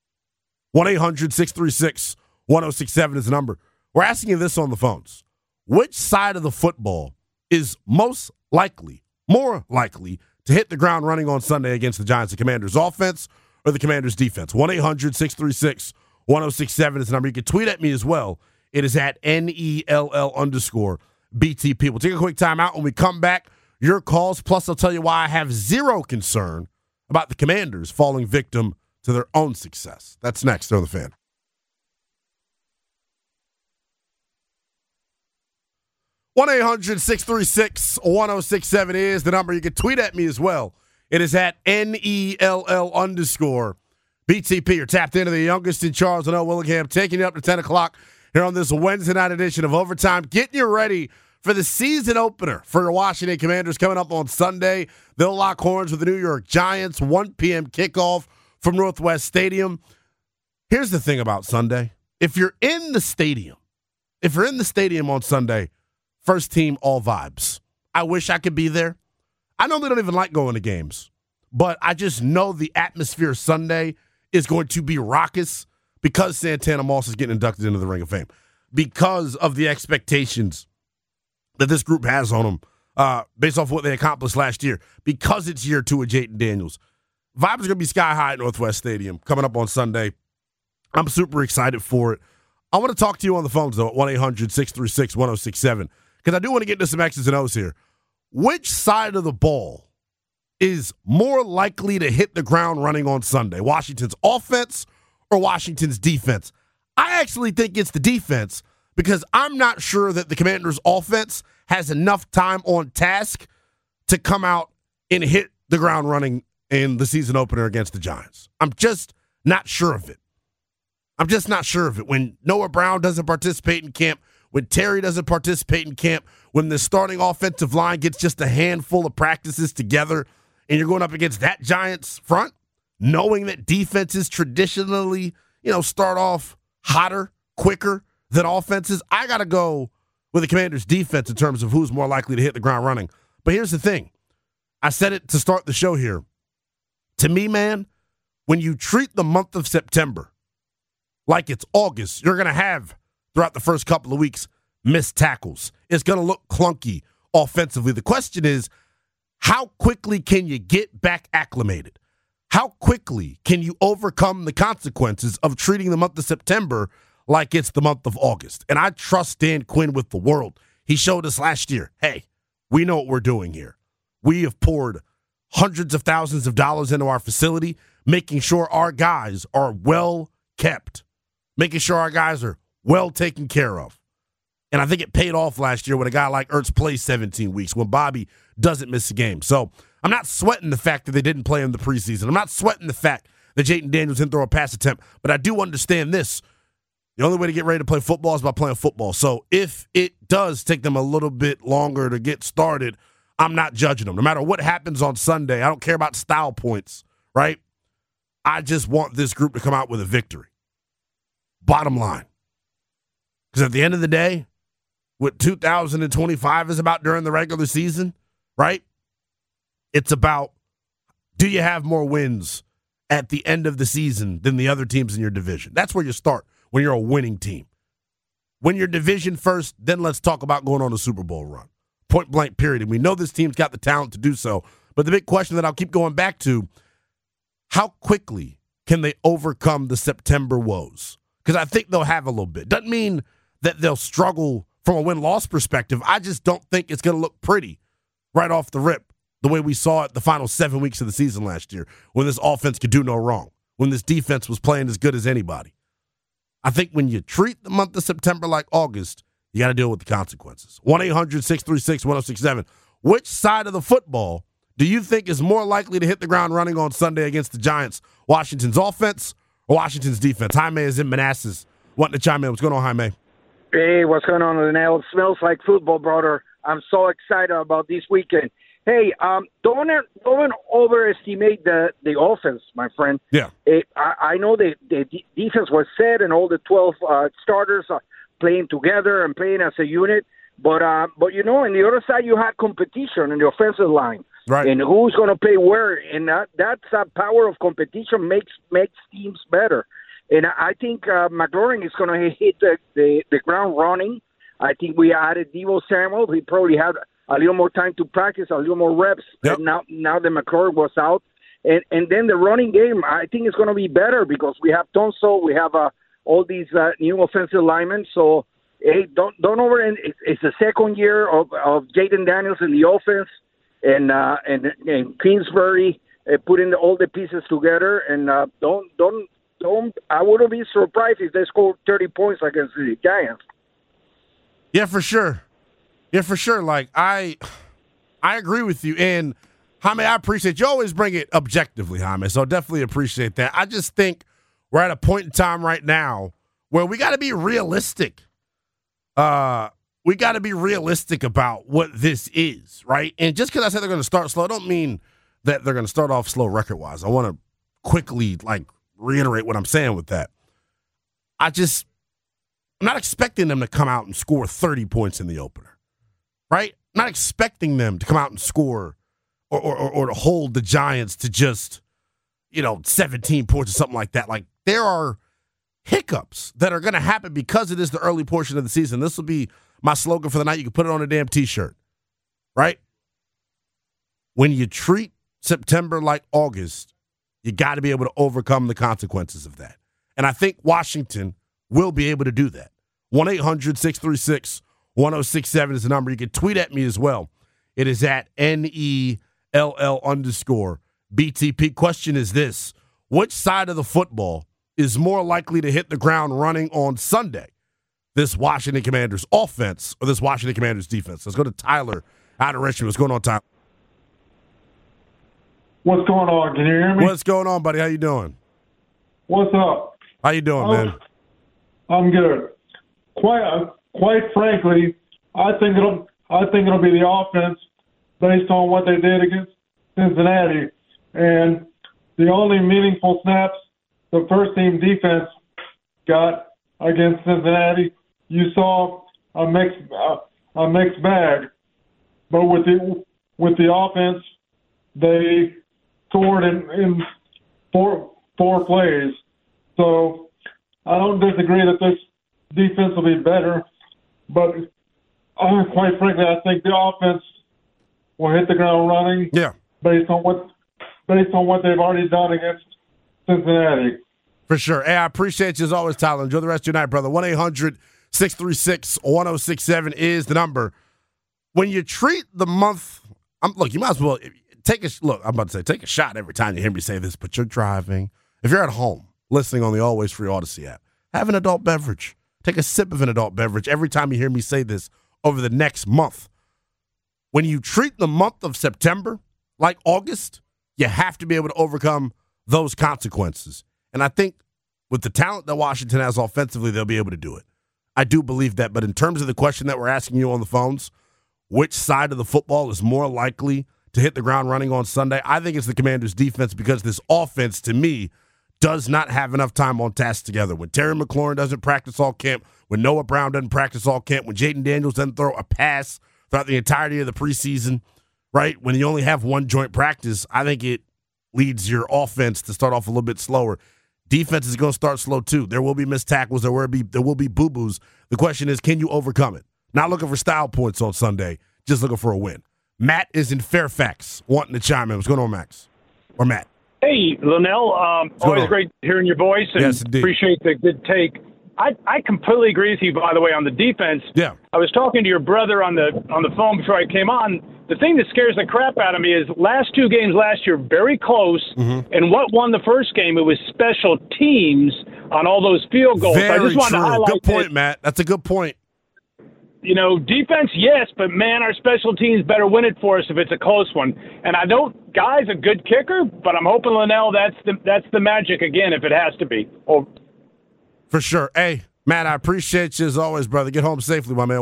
1-800-636-1067 is the number. We're asking you this on the phones. Which side of the football is more likely to hit the ground running on Sunday against the Giants? The Commanders' offense or the Commanders' defense? 1-800-636-1067 is the number. You can tweet at me as well. It is at NELL_BTP. We'll take a quick time out. When we come back, your calls, plus I'll tell you why I have zero concern about the Commanders falling victim to their own success. That's next on The Fan. One 1-800-636-1067 is the number. You can tweet at me as well. It is at NELL_BTP. You're tapped into the youngest in Charles and L. Willingham, taking you up to 10 o'clock here on this Wednesday night edition of Overtime, getting you ready for the season opener for your Washington Commanders coming up on Sunday. They'll lock horns with the New York Giants, 1 p.m. kickoff from Northwest Stadium. Here's the thing about Sunday. If you're in the stadium on Sunday, first team, all vibes. I wish I could be there. I normally don't even like going to games, but I just know the atmosphere Sunday is going to be raucous because Santana Moss is getting inducted into the Ring of Fame, because of the expectations that this group has on them based off what they accomplished last year, because it's year 2 of Jayden Daniels. Vibes are going to be sky high at Northwest Stadium coming up on Sunday. I'm super excited for it. I want to talk to you on the phones, though, at 1-800-636-1067, because I do want to get into some X's and O's here. Which side of the ball is more likely to hit the ground running on Sunday? Washington's offense or Washington's defense? I actually think it's the defense, because I'm not sure that the Commanders' offense has enough time on task to come out and hit the ground running in the season opener against the Giants. I'm just not sure of it. When Noah Brown doesn't participate in camp, when Terry doesn't participate in camp, when the starting offensive line gets just a handful of practices together, and you're going up against that Giants front, knowing that defenses traditionally, start off hotter, quicker than offenses, I got to go with the Commanders' defense in terms of who's more likely to hit the ground running. But here's the thing. I said it to start the show here. To me, man, when you treat the month of September like it's August, you're going to have, throughout the first couple of weeks, missed tackles. It's going to look clunky offensively. The question is, how quickly can you get back acclimated? How quickly can you overcome the consequences of treating the month of September like it's the month of August? And I trust Dan Quinn with the world. He showed us last year, hey, we know what we're doing here. We have poured hundreds of thousands of dollars into our facility, making sure our guys are well kept, making sure our guys are well taken care of. And I think it paid off last year when a guy like Ertz plays 17 weeks, when Bobby doesn't miss a game. So I'm not sweating the fact that they didn't play in the preseason. I'm not sweating the fact that Jayden Daniels didn't throw a pass attempt. But I do understand this. The only way to get ready to play football is by playing football. So if it does take them a little bit longer to get started, I'm not judging them. No matter what happens on Sunday, I don't care about style points, right? I just want this group to come out with a victory. Bottom line. Because at the end of the day, what 2025 is about during the regular season, right? It's about, do you have more wins at the end of the season than the other teams in your division? That's where you start when you're a winning team. Win your division first, then let's talk about going on a Super Bowl run. Point blank, period. And we know this team's got the talent to do so. But the big question that I'll keep going back to, how quickly can they overcome the September woes? Because I think they'll have a little bit. Doesn't mean that they'll struggle from a win-loss perspective. I just don't think it's going to look pretty right off the rip, the way we saw it the final 7 weeks of the season last year, when this offense could do no wrong, when this defense was playing as good as anybody. I think when you treat the month of September like August, you got to deal with the consequences. 1-800-636-1067. Which side of the football do you think is more likely to hit the ground running on Sunday against the Giants? Washington's offense or Washington's defense? Jaime is in Manassas wanting to chime in. What's going on, Jaime? Hey, what's going on, Linnell? It smells like football, brother. I'm so excited about this weekend. Hey, don't overestimate the offense, my friend. Yeah. I know the defense was set and all the 12 starters are playing together and playing as a unit. But you know, on the other side, you had competition in the offensive line. Right. And who's going to play where. And that's a power of competition makes teams better. And I think McLaurin is going to hit the ground running. I think we added Deebo Samuel. He probably had a little more time to practice, a little more reps. Yep. And now that McLaurin was out. And then the running game, I think, is going to be better because we have Tunsil, we have all these new offensive linemen. So, hey, don't it's the second year of Jaden Daniels in the offense and Kingsbury putting all the pieces together. And don't. I wouldn't be surprised if they scored 30 points against the Giants. Yeah, for sure. Like, I agree with you. And, Jaime, I appreciate you always bring it objectively, Jaime, so definitely appreciate that. I just think we're at a point in time right now where we got to be realistic. We got to be realistic about what this is, right? And just because I said they're going to start slow, I don't mean that they're going to start off slow record-wise. I want to quickly, reiterate what I'm saying with that. I'm not expecting them to come out and score 30 points in the opener, right? I'm not expecting them to come out and score or to hold the Giants to just, 17 points or something like that. Like, there are hiccups that are going to happen because it is the early portion of the season. This will be my slogan for the night. You can put it on a damn T-shirt, right? When you treat September like August, you got to be able to overcome the consequences of that. And I think Washington will be able to do that. 1-800-636-1067 is the number. You can tweet at me as well. It is at NELL_BTP. Question is this: which side of the football is more likely to hit the ground running on Sunday? This Washington Commanders offense or this Washington Commanders defense? Let's go to Tyler out of Richmond. What's going on, Tyler? What's going on? Can you hear me? What's going on, buddy? How you doing? What's up? How you doing, man? I'm good. Quite frankly, I think it'll be the offense based on what they did against Cincinnati, and the only meaningful snaps the first team defense got against Cincinnati, you saw a mixed bag. But with the offense, they scored in four plays. So I don't disagree that this defense will be better, but quite frankly, I think the offense will hit the ground running. Yeah, based on what they've already done against Cincinnati. For sure. Hey, I appreciate you as always, Tyler. Enjoy the rest of your night, brother. 1-800-636-1067 is the number. When you treat the month, look, you might as well take a shot every time you hear me say this, but you're driving. If you're at home listening on the Always Free Odyssey app, have an adult beverage. Take a sip of an adult beverage every time you hear me say this over the next month. When you treat the month of September like August, you have to be able to overcome those consequences. And I think with the talent that Washington has offensively, they'll be able to do it. I do believe that. But in terms of the question that we're asking you on the phones, which side of the football is more likely to hit the ground running on Sunday? I think it's the Commanders' defense because this offense, to me, does not have enough time on task together. When Terry McLaurin doesn't practice all camp, when Noah Brown doesn't practice all camp, when Jaden Daniels doesn't throw a pass throughout the entirety of the preseason, right? When you only have one joint practice, I think it leads your offense to start off a little bit slower. Defense is going to start slow too. There will be missed tackles. There will be boo-boos. The question is, can you overcome it? Not looking for style points on Sunday, just looking for a win. Matt is in Fairfax wanting to chime in. What's going on, Max? Or Matt? Hey, Linnell. Always great hearing your voice, and yes, indeed. Appreciate the good take. I completely agree with you, by the way, on the defense. Yeah. I was talking to your brother on the phone before I came on. The thing that scares the crap out of me is last two games last year, very close, and what won the first game? It was special teams on all those field goals. Very I just wanted true. to highlight Good point, Matt. That's a good point. You know, defense, yes, but, man, our special teams better win it for us if it's a close one. And I don't – Guy's a good kicker, but I'm hoping, Linnell, that's the magic again if it has to be. Oh. For sure. Hey, Matt, I appreciate you as always, brother. Get home safely, my man.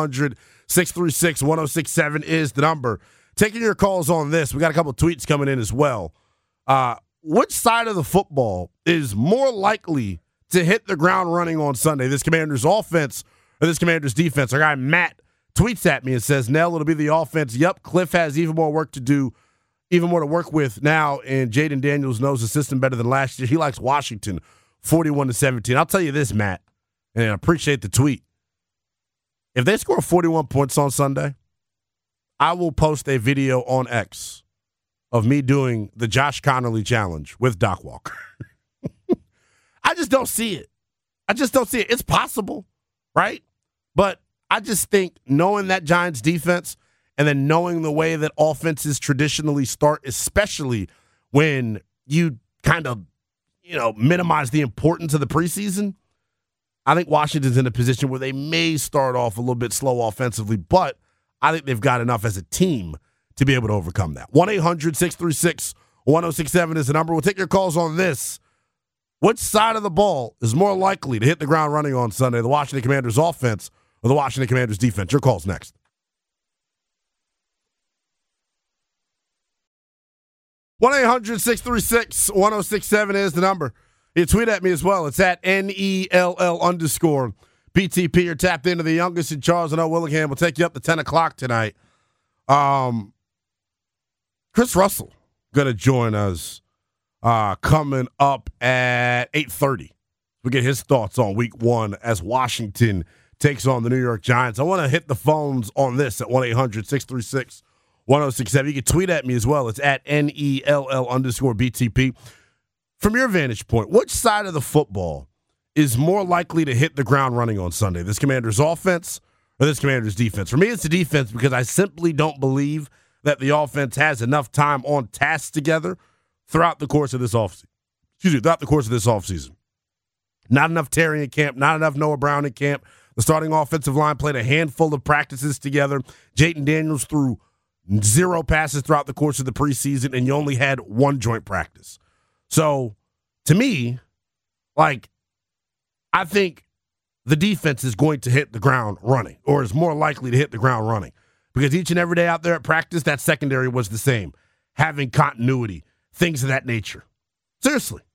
1-800-636-1067 is the number. Taking your calls on this. We got a couple of tweets coming in as well. Which side of the football is more likely to hit the ground running on Sunday? This Commanders offense or this Commanders defense? Our guy Matt tweets at me and says, Nell, it'll be the offense. Yep, Cliff has even more work to do, even more to work with now, and Jaden Daniels knows the system better than last year. He likes Washington 41-17. I'll tell you this, Matt, and I appreciate the tweet. If they score 41 points on Sunday, I will post a video on X of me doing the Josh Connerly challenge with Doc Walker. I just don't see it. It's possible, right? But I just think knowing that Giants defense and then knowing the way that offenses traditionally start, especially when you kind of, minimize the importance of the preseason, I think Washington's in a position where they may start off a little bit slow offensively, but I think they've got enough as a team to be able to overcome that. 1-800-636-1067 is the number. We'll take your calls on this. Which side of the ball is more likely to hit the ground running on Sunday, the Washington Commanders offense or the Washington Commanders defense? Your call's next. 1-800-636-1067 is the number. You tweet at me as well. It's at NELL_BTP. You're tapped into the youngest in Charles and Willingham. We'll take you up to 10 o'clock tonight. Chris Russell going to join us coming up at 8:30. We'll get his thoughts on week one as Washington takes on the New York Giants. I want to hit the phones on this at 1-800-636-1067. You can tweet at me as well. It's at NELL_BTP. From your vantage point, which side of the football is more likely to hit the ground running on Sunday? This Commanders offense or this Commanders defense? For me, it's the defense because I simply don't believe that the offense has enough time on task together throughout the course of this offseason. Not enough Terry in camp, not enough Noah Brown in camp. The starting offensive line played a handful of practices together. Jaden Daniels threw 0 passes throughout the course of the preseason, and you only had one joint practice. So, to me, I think the defense is going to hit the ground running, or is more likely to hit the ground running. Because each and every day out there at practice, that secondary was the same. Having continuity, things of that nature. Seriously.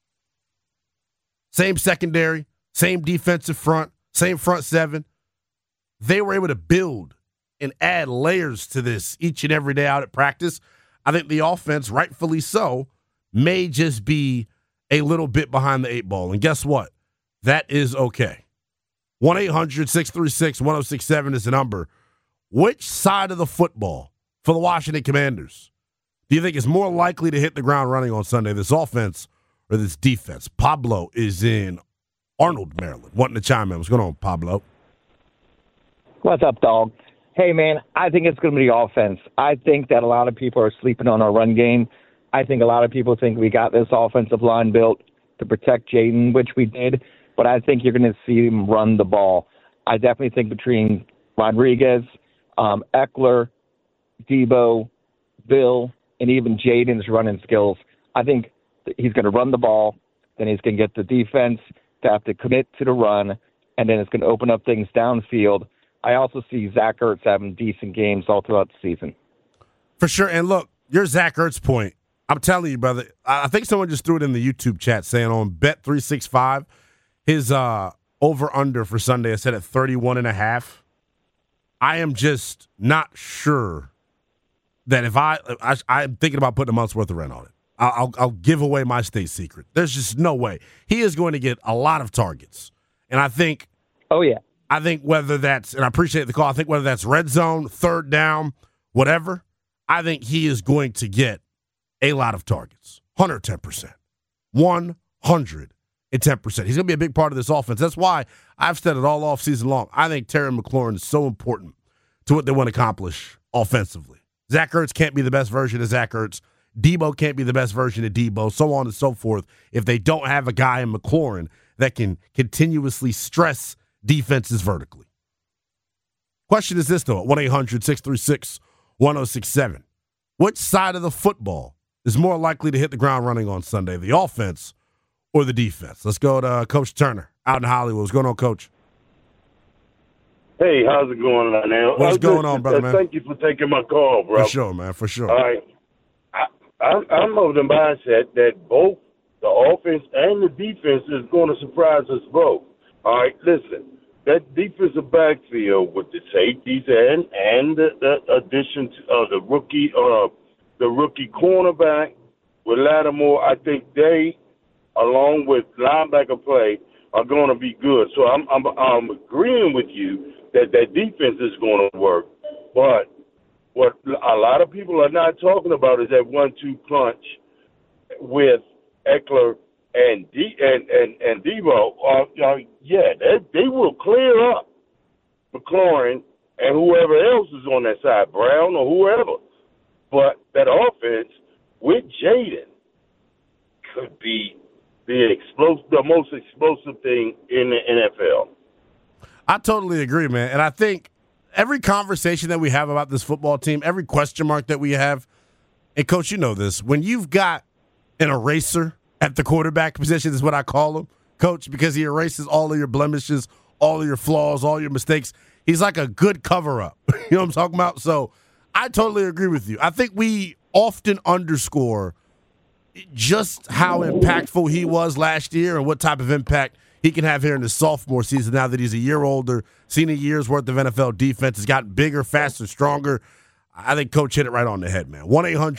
Same secondary, same defensive front, same front seven. They were able to build and add layers to this each and every day out at practice. I think the offense, rightfully so, may just be a little bit behind the 8 ball. And guess what? That is okay. 1-800-636-1067 is the number. Which side of the football for the Washington Commanders do you think is more likely to hit the ground running on Sunday, this offense or this defense? Pablo is in Arnold, Maryland, wanting to chime in. What's going on, Pablo? What's up, dog? Hey, man, I think it's going to be the offense. I think that a lot of people are sleeping on our run game. I think a lot of people think we got this offensive line built to protect Jaden, which we did, but I think you're going to see him run the ball. I definitely think between Rodriguez, Eckler, Debo, Bill, and even Jaden's running skills, I think he's going to run the ball, then he's going to get the defense to have to commit to the run, and then it's going to open up things downfield. I also see Zach Ertz having decent games all throughout the season. For sure, and look, your Zach Ertz point, I'm telling you, brother, I think someone just threw it in the YouTube chat saying on Bet365, his over-under for Sunday is set at 31.5. I am just not sure that if I'm thinking about putting a month's worth of rent on it. I'll give away my state secret. There's just no way. He is going to get a lot of targets. And I think I think whether that's, and I appreciate the call, I think whether that's red zone, third down, whatever, I think he is going to get a lot of targets. 110%. 110%. He's going to be a big part of this offense. That's why I've said it all offseason long. I think Terry McLaurin is so important to what they want to accomplish offensively. Zach Ertz can't be the best version of Zach Ertz. Debo can't be the best version of Debo, so on and so forth, if they don't have a guy in McLaurin that can continuously stress defenses vertically. Question is this, though, at 1-800-636-1067. Which side of the football is more likely to hit the ground running on Sunday, the offense or the defense? Let's go to Coach Turner out in Hollywood. What's going on, Coach? Hey, how's it going on now? What's going on, brother, man? Thank you for taking my call, bro. For sure, man, for sure. All right. I'm of the mindset that both the offense and the defense is going to surprise us both. All right, listen, that defensive backfield with the safeties and the addition of the rookie cornerback with Lattimore, I think they, along with linebacker play, are going to be good. So I'm agreeing with you that defense is going to work, but what a lot of people are not talking about is that 1-2 punch with Eckler and Debo. They will clear up McLaurin and whoever else is on that side, Brown or whoever. But that offense with Jaden could be the most explosive thing in the NFL. I totally agree, man. And I think every conversation that we have about this football team, every question mark that we have, and, Coach, you know this, when you've got an eraser at the quarterback position is what I call him, Coach, because he erases all of your blemishes, all of your flaws, all your mistakes. He's like a good cover-up. You know what I'm talking about? So I totally agree with you. I think we often underscore just how impactful he was last year and what type of impact he can have here in his sophomore season now that he's a year older, seen a year's worth of NFL defense, has gotten bigger, faster, stronger. I think Coach hit it right on the head, man.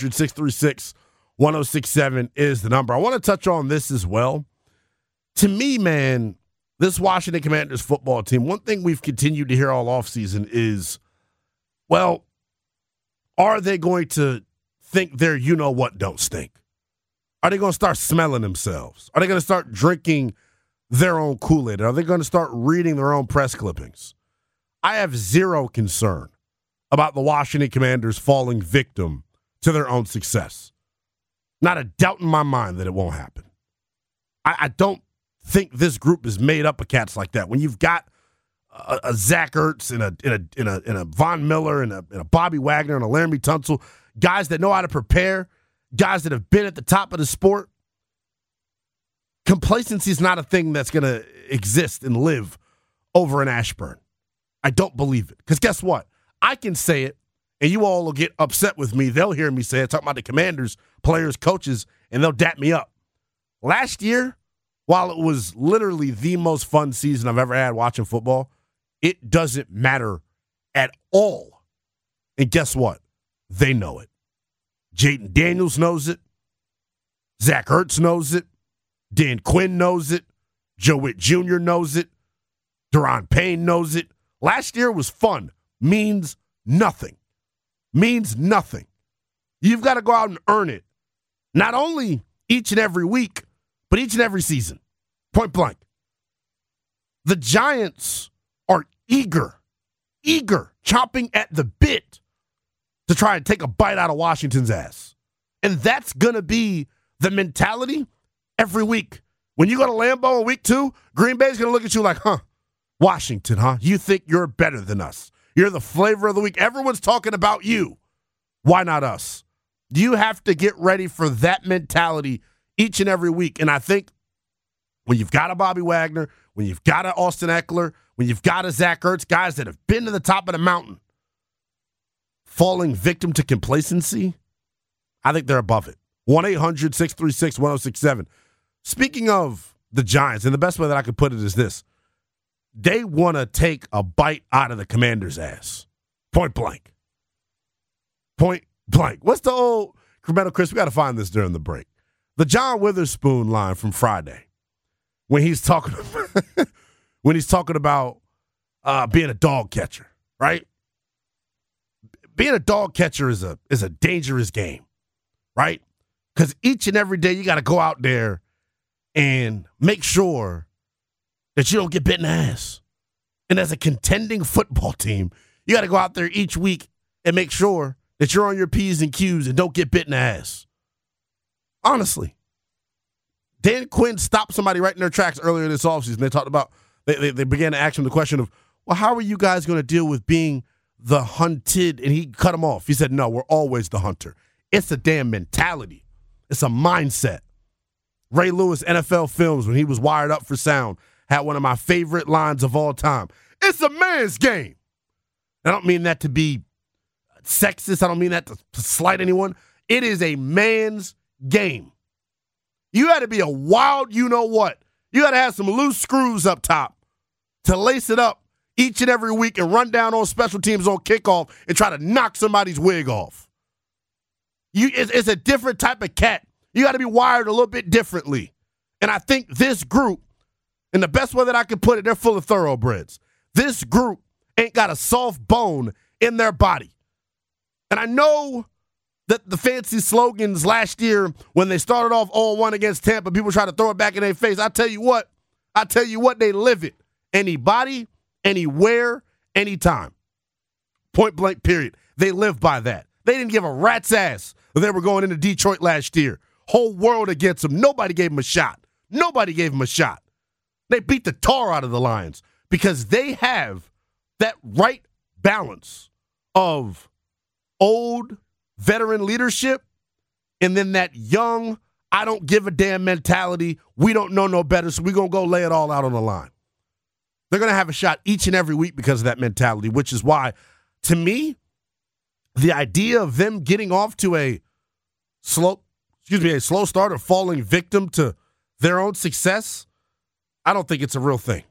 1-800-636-1067 is the number. I want to touch on this as well. To me, man, this Washington Commanders football team, one thing we've continued to hear all offseason is, well, are they going to think their you-know-what don't stink? Are they going to start smelling themselves? Are they going to start drinking their own Kool-Aid? Are they going to start reading their own press clippings? I have zero concern about the Washington Commanders falling victim to their own success. Not a doubt in my mind that it won't happen. I don't think this group is made up of cats like that. When you've got a Zach Ertz and a Von Miller and a Bobby Wagner and a Laramie Tunsil, guys that know how to prepare, guys that have been at the top of the sport, complacency is not a thing that's going to exist and live over in Ashburn. I don't believe it. Because guess what? I can say it, and you all will get upset with me. They'll hear me say it, talking about the Commanders, players, coaches, and they'll dap me up. Last year, while it was literally the most fun season I've ever had watching football, it doesn't matter at all. And guess what? They know it. Jaden Daniels knows it. Zach Ertz knows it. Dan Quinn knows it. Joe Witt Jr. knows it. Deron Payne knows it. Last year was fun. Means nothing. Means nothing. You've got to go out and earn it. Not only each and every week, but each and every season. Point blank. The Giants are eager, chomping at the bit to try and take a bite out of Washington's ass. And that's going to be the mentality every week. When you go to Lambeau in week 2, Green Bay's going to look at you like, Washington, you think you're better than us. You're the flavor of the week. Everyone's talking about you. Why not us? You have to get ready for that mentality each and every week. And I think when you've got a Bobby Wagner, when you've got an Austin Eckler, when you've got a Zach Ertz, guys that have been to the top of the mountain, falling victim to complacency, I think they're above it. 1-800-636-1067. Speaking of the Giants, and the best way that I could put it is this. They want to take a bite out of the Commanders' ass. Point blank. Point blank. What's the old Metal Chris? We got to find this during the break. The John Witherspoon line from Friday, when he's talking about being a dog catcher, right? Being a dog catcher is a dangerous game, right? Because each and every day you got to go out there and make sure that you don't get bit in the ass. And as a contending football team, you got to go out there each week and make sure that you're on your P's and Q's and don't get bit in the ass. Honestly. Dan Quinn stopped somebody right in their tracks earlier this offseason. They talked about, they began to ask him the question of, well, how are you guys going to deal with being the hunted? And he cut him off. He said, no, we're always the hunter. It's a damn mentality. It's a mindset. Ray Lewis, NFL Films, when he was wired up for sound, had one of my favorite lines of all time. It's a man's game. I don't mean that to be sexist. I don't mean that to slight anyone. It is a man's game. You got to be a wild you-know-what. You got to have some loose screws up top to lace it up each and every week and run down on special teams on kickoff and try to knock somebody's wig off. It's a different type of cat. You got to be wired a little bit differently. And I think this group, in the best way that I can put it, they're full of thoroughbreds. This group ain't got a soft bone in their body. And I know that the fancy slogans last year when they started off 0-1 against Tampa, people try to throw it back in their face. I tell you what, they live it. Anybody, anywhere, anytime. Point blank, period. They live by that. They didn't give a rat's ass when they were going into Detroit last year. Whole world against them. Nobody gave them a shot. They beat the tar out of the Lions because they have that right balance of old veteran leadership and then that young, I don't give a damn mentality. We don't know no better, so we're going to go lay it all out on the line. They're going to have a shot each and every week because of that mentality, which is why, to me, the idea of them getting off to a slow start or falling victim to their own success, I don't think it's a real thing.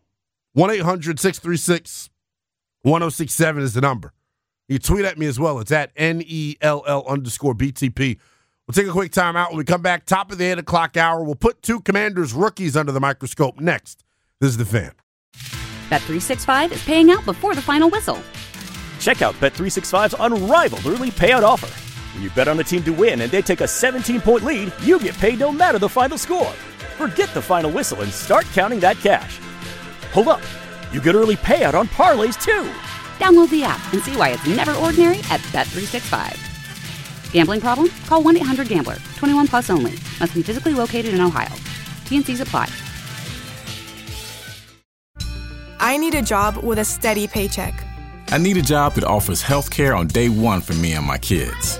1-800-636-1067 is the number. You tweet at me as well. It's at NELL_BTP. We'll take a quick time out. When we come back, top of the 8 o'clock hour, we'll put two Commanders rookies under the microscope next. This is The Fan. Bet365 is paying out before the final whistle. Check out Bet365's unrivaled early payout offer. When you bet on a team to win and they take a 17-point lead, you get paid no matter the final score. Forget the final whistle and start counting that cash. Hold up. You get early payout on parlays, too. Download the app and see why it's never ordinary at Bet365. Gambling problem? Call 1-800-GAMBLER. 21 plus only. Must be physically located in Ohio. T&Cs apply. I need a job with a steady paycheck. I need a job that offers health care on day one for me and my kids.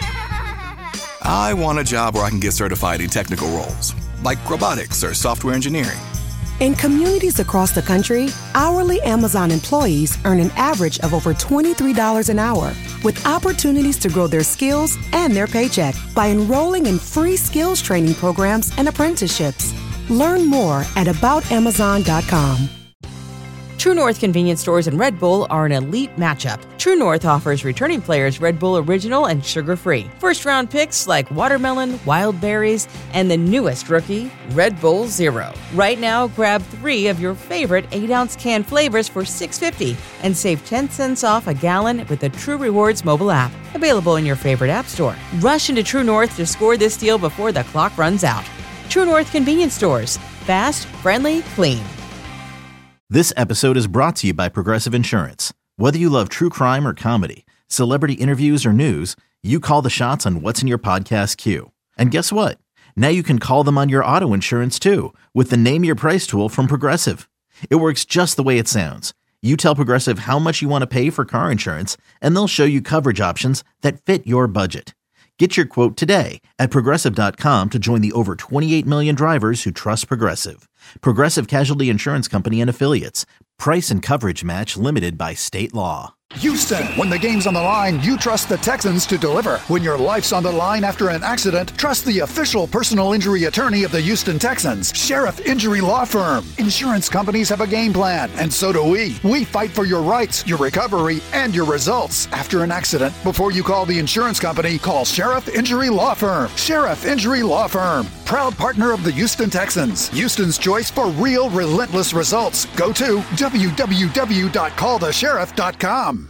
I want a job where I can get certified in technical roles, like robotics or software engineering. In communities across the country, hourly Amazon employees earn an average of over $23 an hour, with opportunities to grow their skills and their paycheck by enrolling in free skills training programs and apprenticeships. Learn more at aboutamazon.com. True North convenience stores and Red Bull are an elite matchup. True North offers returning players Red Bull Original and sugar-free. First-round picks like watermelon, wild berries, and the newest rookie, Red Bull Zero. Right now, grab 3 of your favorite 8-ounce can flavors for $6.50 and save 10 cents off a gallon with the True Rewards mobile app. Available in your favorite app store. Rush into True North to score this deal before the clock runs out. True North convenience stores. Fast, friendly, clean. This episode is brought to you by Progressive Insurance. Whether you love true crime or comedy, celebrity interviews or news, you call the shots on what's in your podcast queue. And guess what? Now you can call them on your auto insurance too with the Name Your Price tool from Progressive. It works just the way it sounds. You tell Progressive how much you want to pay for car insurance, and they'll show you coverage options that fit your budget. Get your quote today at Progressive.com to join the over 28 million drivers who trust Progressive. Progressive Casualty Insurance Company and Affiliates. Price and coverage match limited by state law. Houston, when the game's on the line, you trust the Texans to deliver. When your life's on the line after an accident, trust the official personal injury attorney of the Houston Texans, Sheriff Injury Law Firm. Insurance companies have a game plan, and so do we. We fight for your rights, your recovery, and your results. After an accident, before you call the insurance company, call Sheriff Injury Law Firm. Sheriff Injury Law Firm, proud partner of the Houston Texans. Houston's choice for real, relentless results. Go to www.callthesheriff.com.